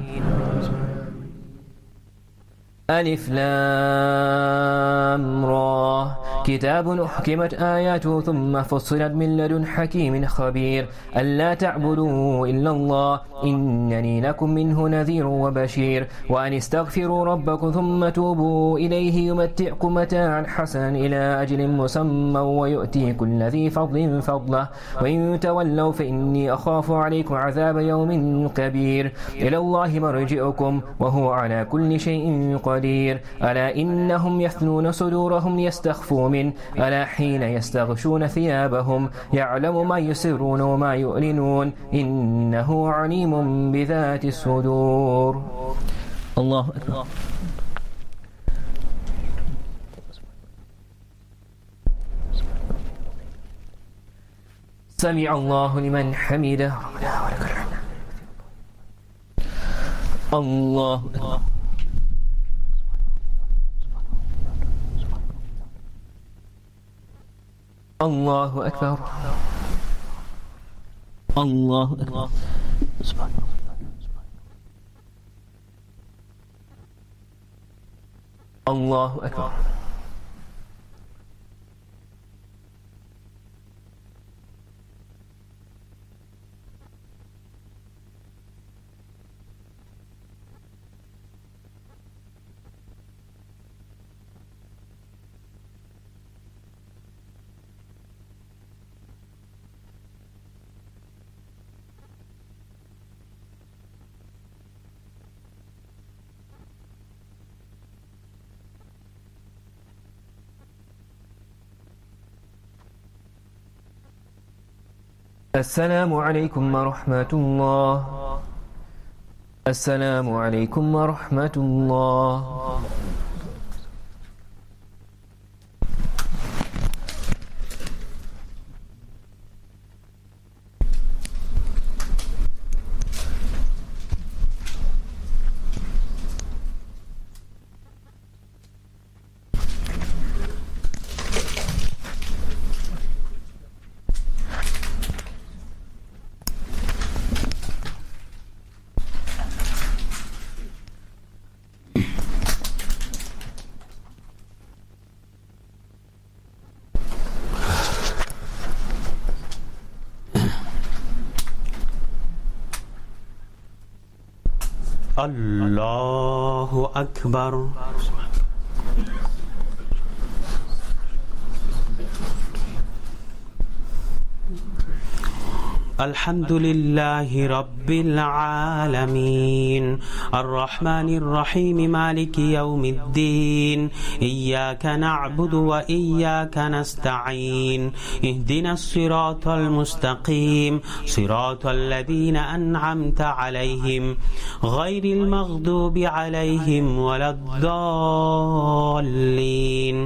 ألف لام را كتاب أحكمت آياته ثم فصلت من لدن حكيم خبير ألا تعبدوا إلا الله إنني لكم منه نذير وبشير وأن استغفروا ربكم ثم توبوا إليه يمتعكم متاعا حسنا إلى أجل مسمى ويؤتي كل ذي فضل فضله وإن تولوا فإني أخاف عليكم عذاب يوم كبير إلى الله مرجعكم وهو على كل شيء قدير ألا إنهم يثنون صدورهم ليستخفوا منه ألا حين يستغشون ثيابهم يعلم ما يسرون وما يؤلنون إنه عليم بذات الصدور. الله أكبر. سمع الله لمن حمده ربنا ولك الحمد. الله أكبر. الله أكبر. الله أكبر. سبحان الله. الله أكبر. السلام عليكم ورحمة الله. السلام عليكم ورحمة الله. الله أكبر. الحمد لله رب العالمين الرحمن الرحيم مالك يوم الدين إياك نعبد وإياك نستعين اهدنا الصراط المستقيم صراط الذين أنعمت عليهم غير المغضوب عليهم ولا الضالين.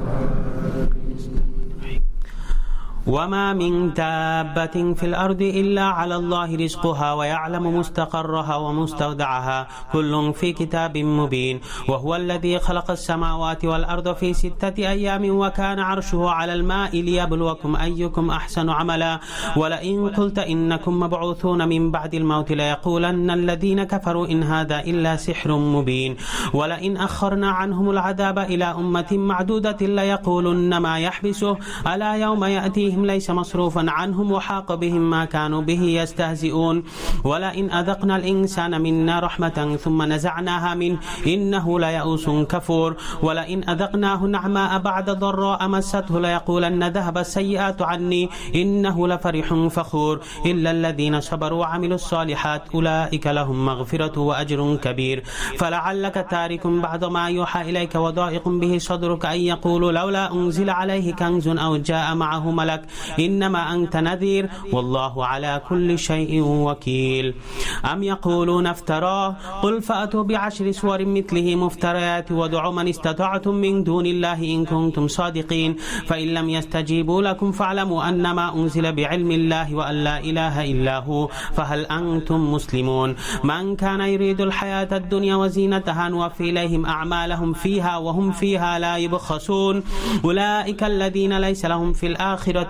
وما من دابة في الأرض إلا على الله رزقها ويعلم مستقرها ومستودعها كل في كتاب مبين. وهو الذي خلق السماوات والأرض في 6 أيام وكان عرشه على الماء ليبلوكم أيكم أحسن عملا. ولئن قلت إنكم مبعوثون من بعد الموت ليقولن الذين كفروا إن هذا إلا سحر مبين. ولئن أخرنا عنهم العذاب إلى أمة معدودة ليقولن ما يحبسه ألا يوم يأتيهم ليس مصروفا عنهم وحاق بهم ما كانوا به يستهزئون. ولئن أذقنا الإنسان منا رحمة ثم نزعناها منه إنه ليئوس كفور. ولئن أذقناه نعماء بعد ضراء مسته ليقولن ذهب السيئات عني إنه لفرح فخور. إلا الذين صبروا وعملوا الصالحات أولئك لهم مغفرة وأجر كبير. فلعلك تارك بعض ما يوحى إليك وضائق به صدرك أن يقولوا لولا أنزل عليه كنز أو جاء معه ملك إنما أنت نذير والله على كل شيء وكيل. أم يقولون افتراه قل فأتوا ب10 سور مثله مفتريات وادعوا من استطعتم من دون الله إن كنتم صادقين. فإن لم يستجيبوا لكم فاعلموا أنما أنزل بعلم الله وأن لا إله إلا هو فهل أنتم مسلمون. من كان يريد الحياة الدنيا وزينتها نوفي إليهم أعمالهم فيها وهم فيها لا يبخسون. أولئك الذين ليس لهم في الآخرة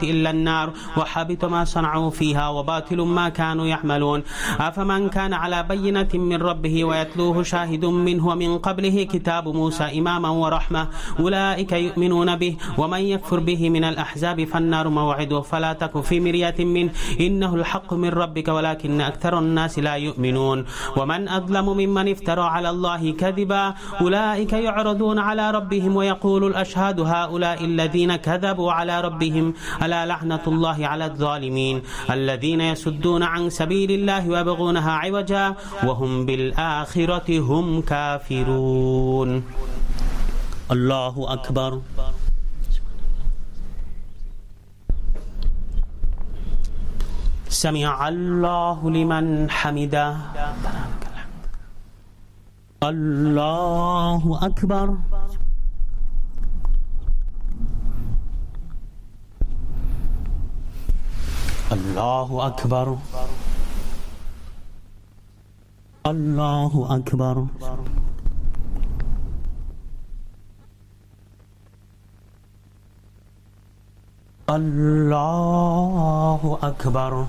إلا النار وحبط ما صنعوا فيها وباطل ما كانوا يعملون. أفمن كان على بينة من ربه ويتلوه شاهد منه ومن قبله كتاب موسى إماما ورحمة أولئك يؤمنون به ومن يكفر به من الأحزاب فالنار موعده فلا تك في مرية منه إنه الحق من ربك ولكن أكثر الناس لا يؤمنون. ومن أظلم ممن افترى على الله كذبا أولئك يعرضون على ربهم ويقول الأشهاد هؤلاء الذين كذبوا على ربهم ألا لعنة الله على الظالمين الذين يصدون عن سبيل الله ويبغونها عوجا وهم بالآخرة هم كافرون. الله أكبر. سمع الله لمن حمده. الله أكبر. الله أكبر. الله أكبر. الله أكبر.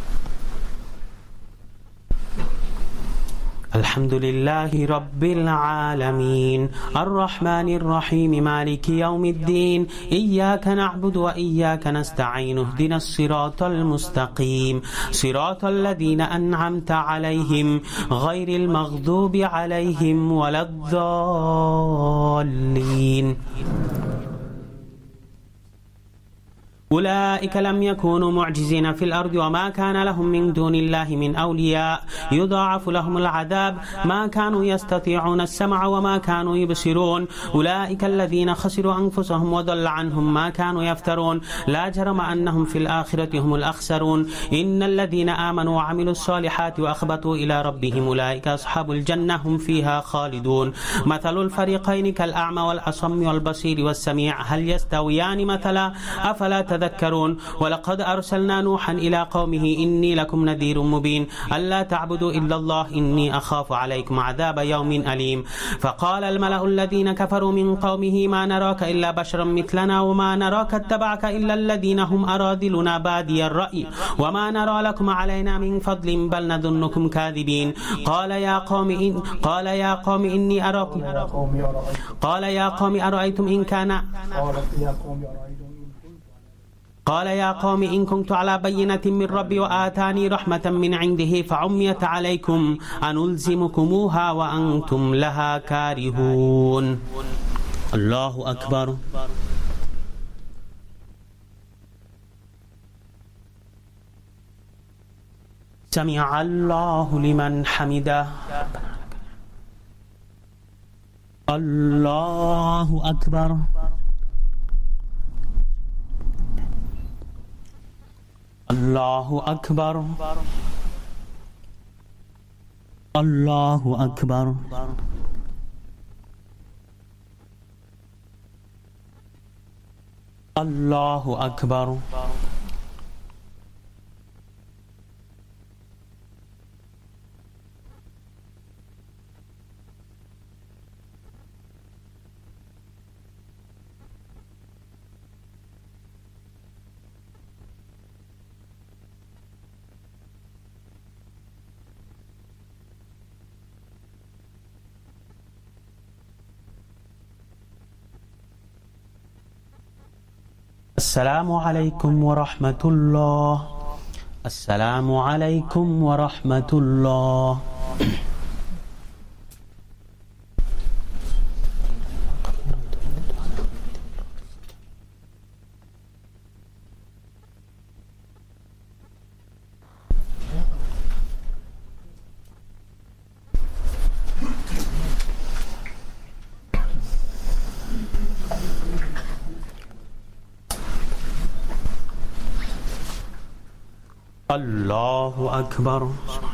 الحمد لله رب العالمين الرحمن الرحيم مالك يوم الدين إياك نعبد وإياك نستعين اهدنا الصراط المستقيم صراط الذين أنعمت عليهم غير المغضوب عليهم ولا الضالين. أولئك لم يكونوا معجزين في الأرض وما كان لهم من دون الله من أولياء يضاعف لهم العذاب ما كانوا يستطيعون السمع وما كانوا يبصرون. أولئك الذين خسروا أنفسهم وضل عنهم ما كانوا يفترون لا جرم أنهم في الآخرة هم الأخسرون. إن الذين آمنوا وعملوا الصالحات وأخبتوا إلى ربهم أولئك أصحاب الجنة هم فيها خالدون. مثل الفريقين كالأعمى والأصم والبصير والسميع هل يستويان مثلا أفلا تذكرون. ولقد أرسلنا نوحا إلى قومه إني لكم نذير مبين ألا تعبدوا إلا الله إني أخاف عليكم عذاب يوم أليم. فقال الملأ الذين كفروا من قومه ما نراك إلا بشرا مثلنا وما نراك اتبعك إلا الذين هم أراذلنا بادي الرأي وما نرى لكم علينا من فضل بل نظنكم كاذبين. قال يا قوم أرأيتم إن كان قال يا قوم إن كنت على بينة من ربي وآتاني رحمة من عنده فعميت عليكم أنلزمكموها وأنتم لها كارهون. الله أكبر. سمع الله لمن حمده. الله أكبر. الله أكبر. الله أكبر. الله أكبر. السلام عليكم ورحمة الله. السلام عليكم ورحمة الله. الله أكبر.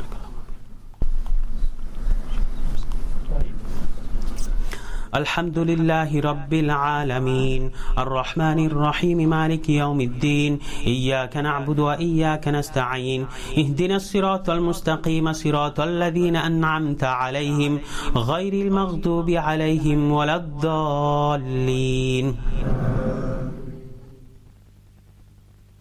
الحمد لله رب العالمين الرحمن الرحيم مالك يوم الدين إياك نعبد وإياك نستعين اهدنا الصراط المستقيم صراط الذين أنعمت عليهم غير المغضوب عليهم ولا الضالين.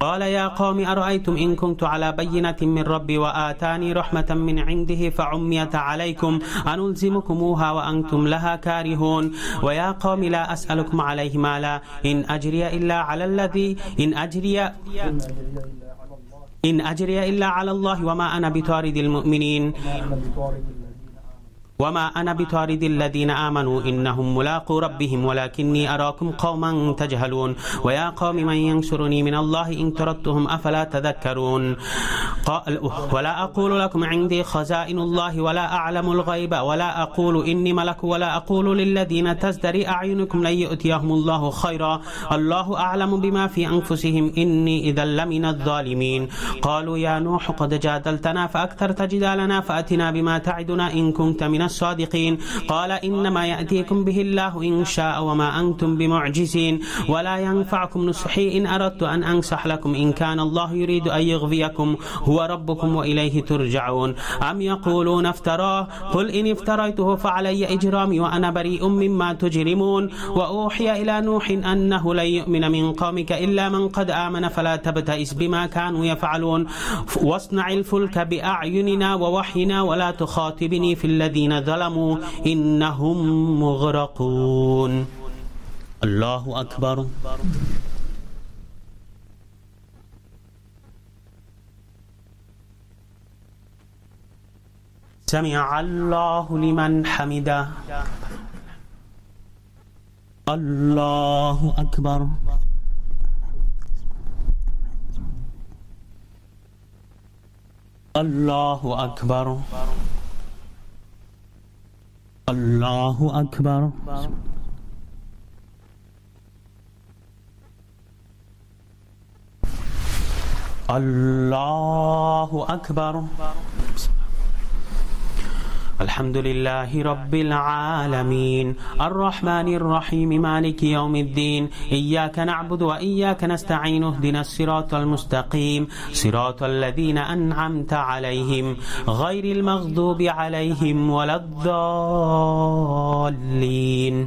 قال يا قوم أرأيتم إن كنت على بينة من ربي وآتاني رحمة من عنده فعميت عليكم أنلزمكموها وأنتم لها كارهون ويا قوم لا أسألكم عليه مالا إن أجري إلا على الله وما أنا بطارد الذين آمنوا إنهم ملاقو ربهم ولكني أراكم قوما تجهلون ويا قوم من ينصرني من الله إن طردتهم أفلا تذكرون ولا أقول لكم عندي خزائن الله ولا أعلم الغيب ولا أقول إني ملك ولا أقول للذين تزدري أعينكم لن يؤتيهم الله خيرا الله أعلم بما في أنفسهم إني إذا لمن الظالمين قالوا يا نوح قد جادلتنا فأكثرت جدالنا فأتنا بما تعدنا إن كنت من الصادقين قال إنما يأتيكم به الله إن شاء وما أنتم بمعجزين ولا ينفعكم نصحي إن أردت أن أنصح لكم إن كان الله يريد أن يغويكم هو ربكم وإليه ترجعون أم يقولون افتراه قل إن افتريته فعلي إجرامي وأنا بريء مما تجرمون وأوحي إلى نوح أنه لن يؤمن من قومك إلا من قد آمن فلا تبتئس بما كانوا يفعلون واصنع الفلك بأعيننا ووحينا ولا تخاطبني في الذين ظلموا إنهم مغرقون الله أكبر سمع الله لمن حمده الله أكبر الله أكبر الله أكبر الله أكبر الحمد لله رب العالمين الرحمن الرحيم مالك يوم الدين إياك نعبد وإياك نستعين اهدنا الصراط المستقيم صراط الذين أنعمت عليهم غير المغضوب عليهم ولا الضالين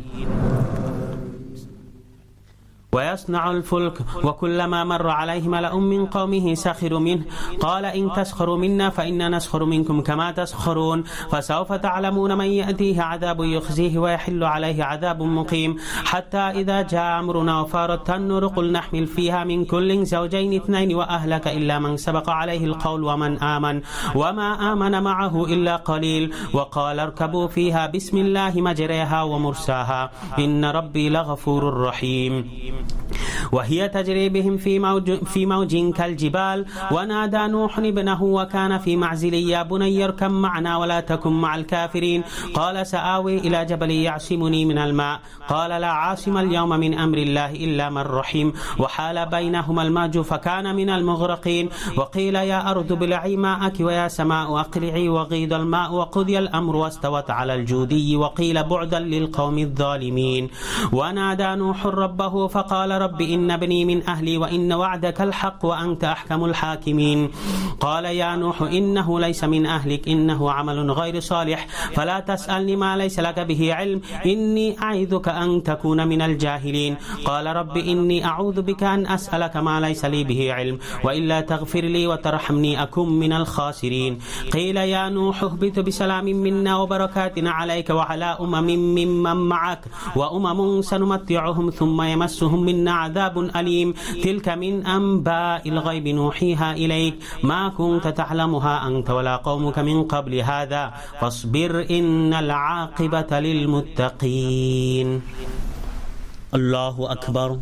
ويصنع الفلك وكلما مر عليه ملأ من قومه سخروا منه قال إن تسخروا منا فإنا نسخر منكم كما تسخرون فسوف تعلمون من يأتيه عذاب يخزيه ويحل عليه عذاب مقيم حتى إذا جاء أمرنا وفارت النور قل نحمل فيها من كل زوجين اثنين وأهلك إلا من سبق عليه القول ومن آمن وما آمن معه إلا قليل وقال اركبوا فيها بسم الله مجريها ومرساها إن ربي لغفور رحيم وهي تجري بهم في موج كالجبال ونادى نوح ابنه وكان في معزل يا بني اركب معنا ولا تكن مع الكافرين قال سآوي إلى جبل يعصمني من الماء قال لا عاصم اليوم من أمر الله إلا من رحم وحال بينهما الموج فكان من المغرقين وقيل يا أرض ابلعي ماءك ويا سماء أقلعي وغيض الماء وقضي الأمر واستوت على الجودي وقيل بعدا للقوم الظالمين ونادى نوح ربه فقال رب إن ابني من أهلي وإن وعدك الحق وأنت أحكم الحاكمين قال يا نوح إنه ليس من أهلك إنه عمل غير صالح فلا تسألني ما ليس لك به علم إني أعيذك أن تكون من الجاهلين قال رب إني أعوذ بك أن أسألك ما ليس لي به علم وإلا تغفر لي وترحمني أكن من الخاسرين قيل يا نوح اهبط بسلام منا وبركات عليك وعلى ممن معك وأمم سنمتعهم ثم يمسهم منا عذاب أليم تلك من أنباء الغيب نوحيها إليك ما كنت تعلمها أنت ولا قومك من قبل هذا فاصبر إن العاقبة للمتقين الله أكبر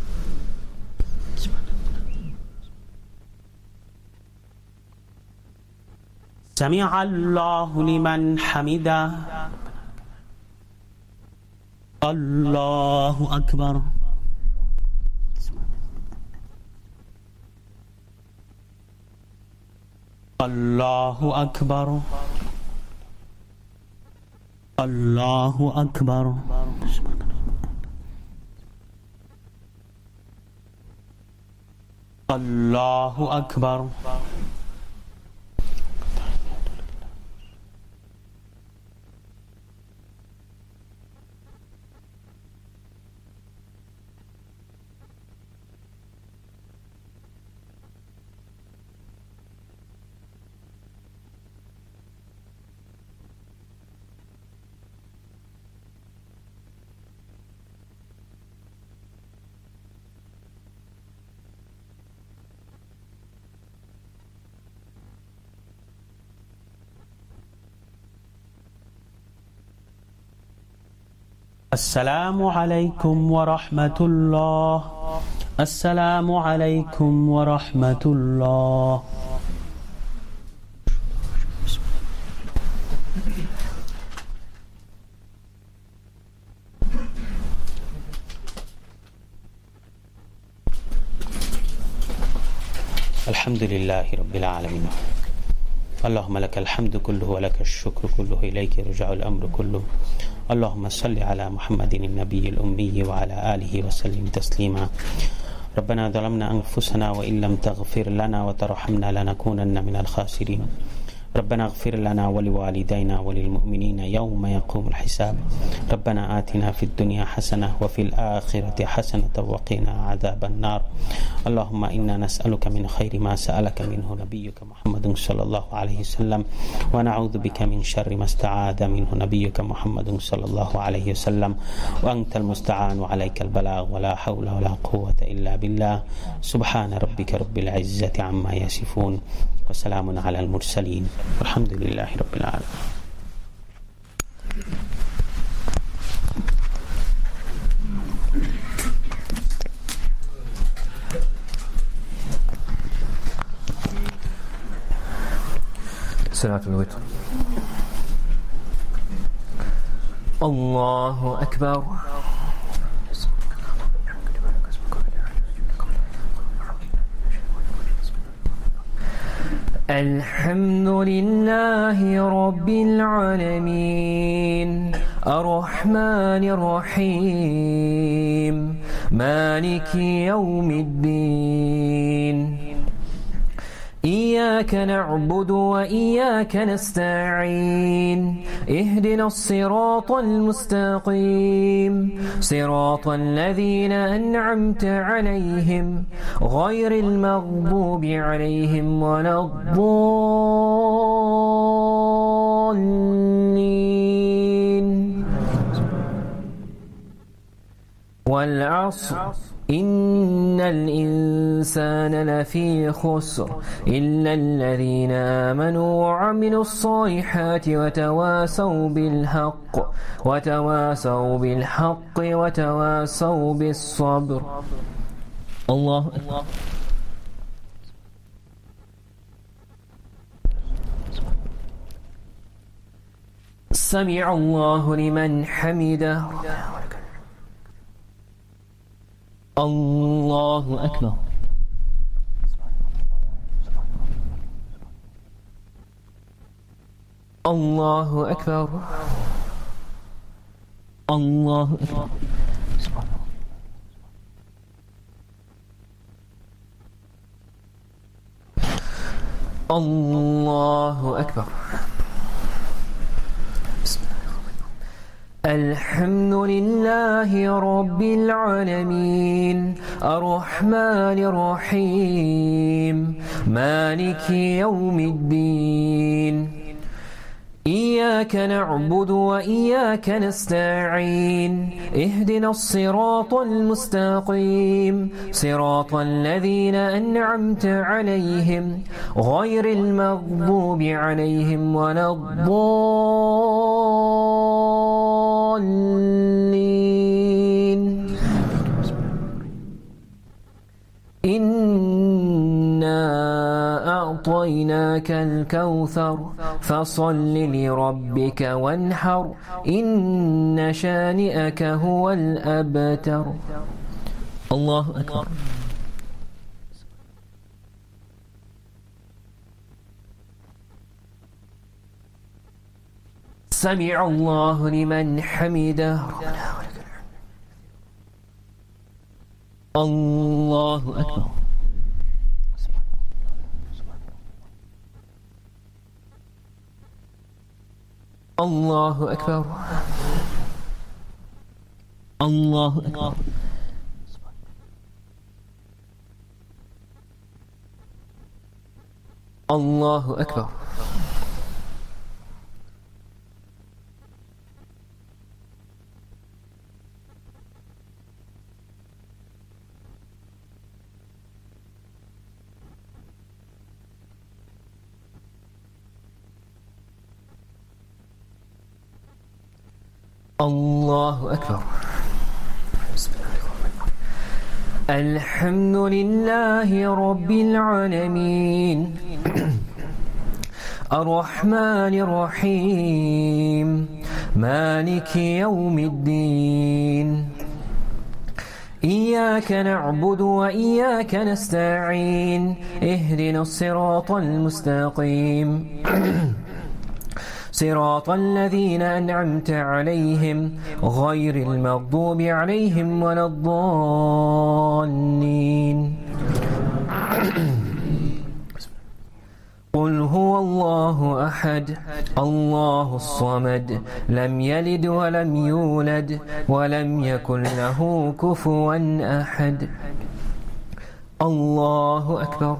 سمع الله لمن حمده الله أكبر الله أكبر الله أكبر الله أكبر السلام عليكم ورحمة الله. السلام عليكم ورحمة الله. الحمد لله رب العالمين. اللهم لك الحمد كله ولك الشكر كله، إليك يرجع الأمر كله. اللهم صل على محمد النبي الأمي وعلى آله وسلم تسليما. ربنا ظلمنا أنفسنا وإن لم تغفر لنا وترحمنا لنكونن من الخاسرين. ربنا اغفر لنا ولوالدينا وللمؤمنين يوم يقوم الحساب. ربنا آتنا في الدنيا حسنة وفي الآخرة حسنة وقنا عذاب النار. اللهم إنا نسألك من خير ما سألك منه نبيك محمد صلى الله عليه وسلم، ونعوذ بك من شر ما استعاذ منه نبيك محمد صلى الله عليه وسلم، وأنت المستعان وعليك البلاغ، ولا حول ولا قوة إلا بالله. سبحان ربك رب العزة عما يصفون، وسلام على المرسلين، والحمد لله رب العالمين. صلاة الوتر. الله أكبر. الحمد لله رب العالمين، الرحمن الرحيم، مالك يوم الدين. إياك نعبد وإياك نستعين، اهدنا الصراط المستقيم، صراط الذين أنعمت عليهم غير المغضوب عليهم ولا الضالين. والعصر إن الإنسان لفي خسر إلا الذين آمنوا وعملوا الصالحات وتواصوا بالحق وتواصوا بالصبر. الله أكبر. سمع الله لمن حمده. الله أكبر. الله أكبر. الله أكبر. الله أكبر. الحمد لله رب العالمين، الرحمن الرحيم، مالك يوم الدين. إياك نعبد وإياك نستعين، اهدنا الصراط المستقيم، صراط الذين أنعمت عليهم غير المغضوب عليهم ولا الضالين. إنا أعطيناك الكوثر فصل لربك وانحر، إن شانئك هو الأبتر. الله أكبر. سمع الله لمن حمده. الله أكبر. الله أكبر. الله أكبر. الله أكبر. الله أكبر. الحمد لله رب العالمين الرحمن الرحيم مالك يوم الدين إياك نعبد وإياك نستعين اهدنا الصراط المستقيم صراط الذين أنعمت عليهم غير المغضوب عليهم ولا الضالين. قل هو الله أحد الله الصمد لم يلد ولم يولد ولم يكن له كفوا أحد. الله أكبر.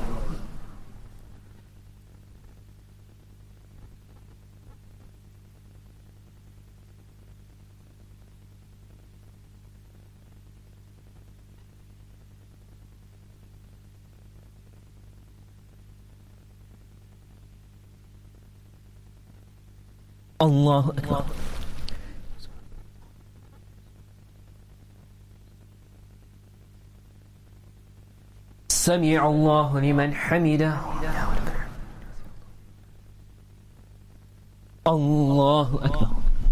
الله أكبر. سمع الله لمن حمده. الله أكبر.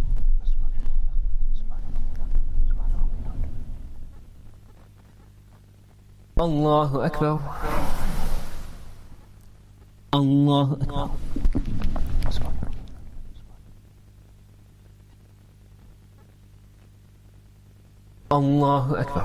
الله أكبر. الله أكبر. الله أكبر.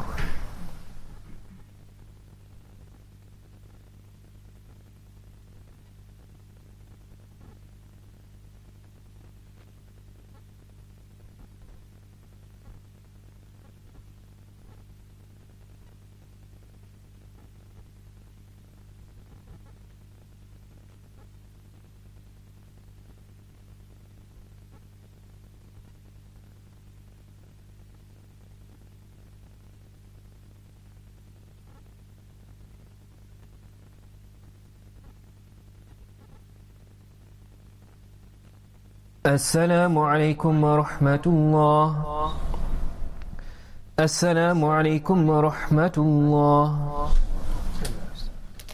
السلام عليكم ورحمة الله. السلام عليكم ورحمة الله.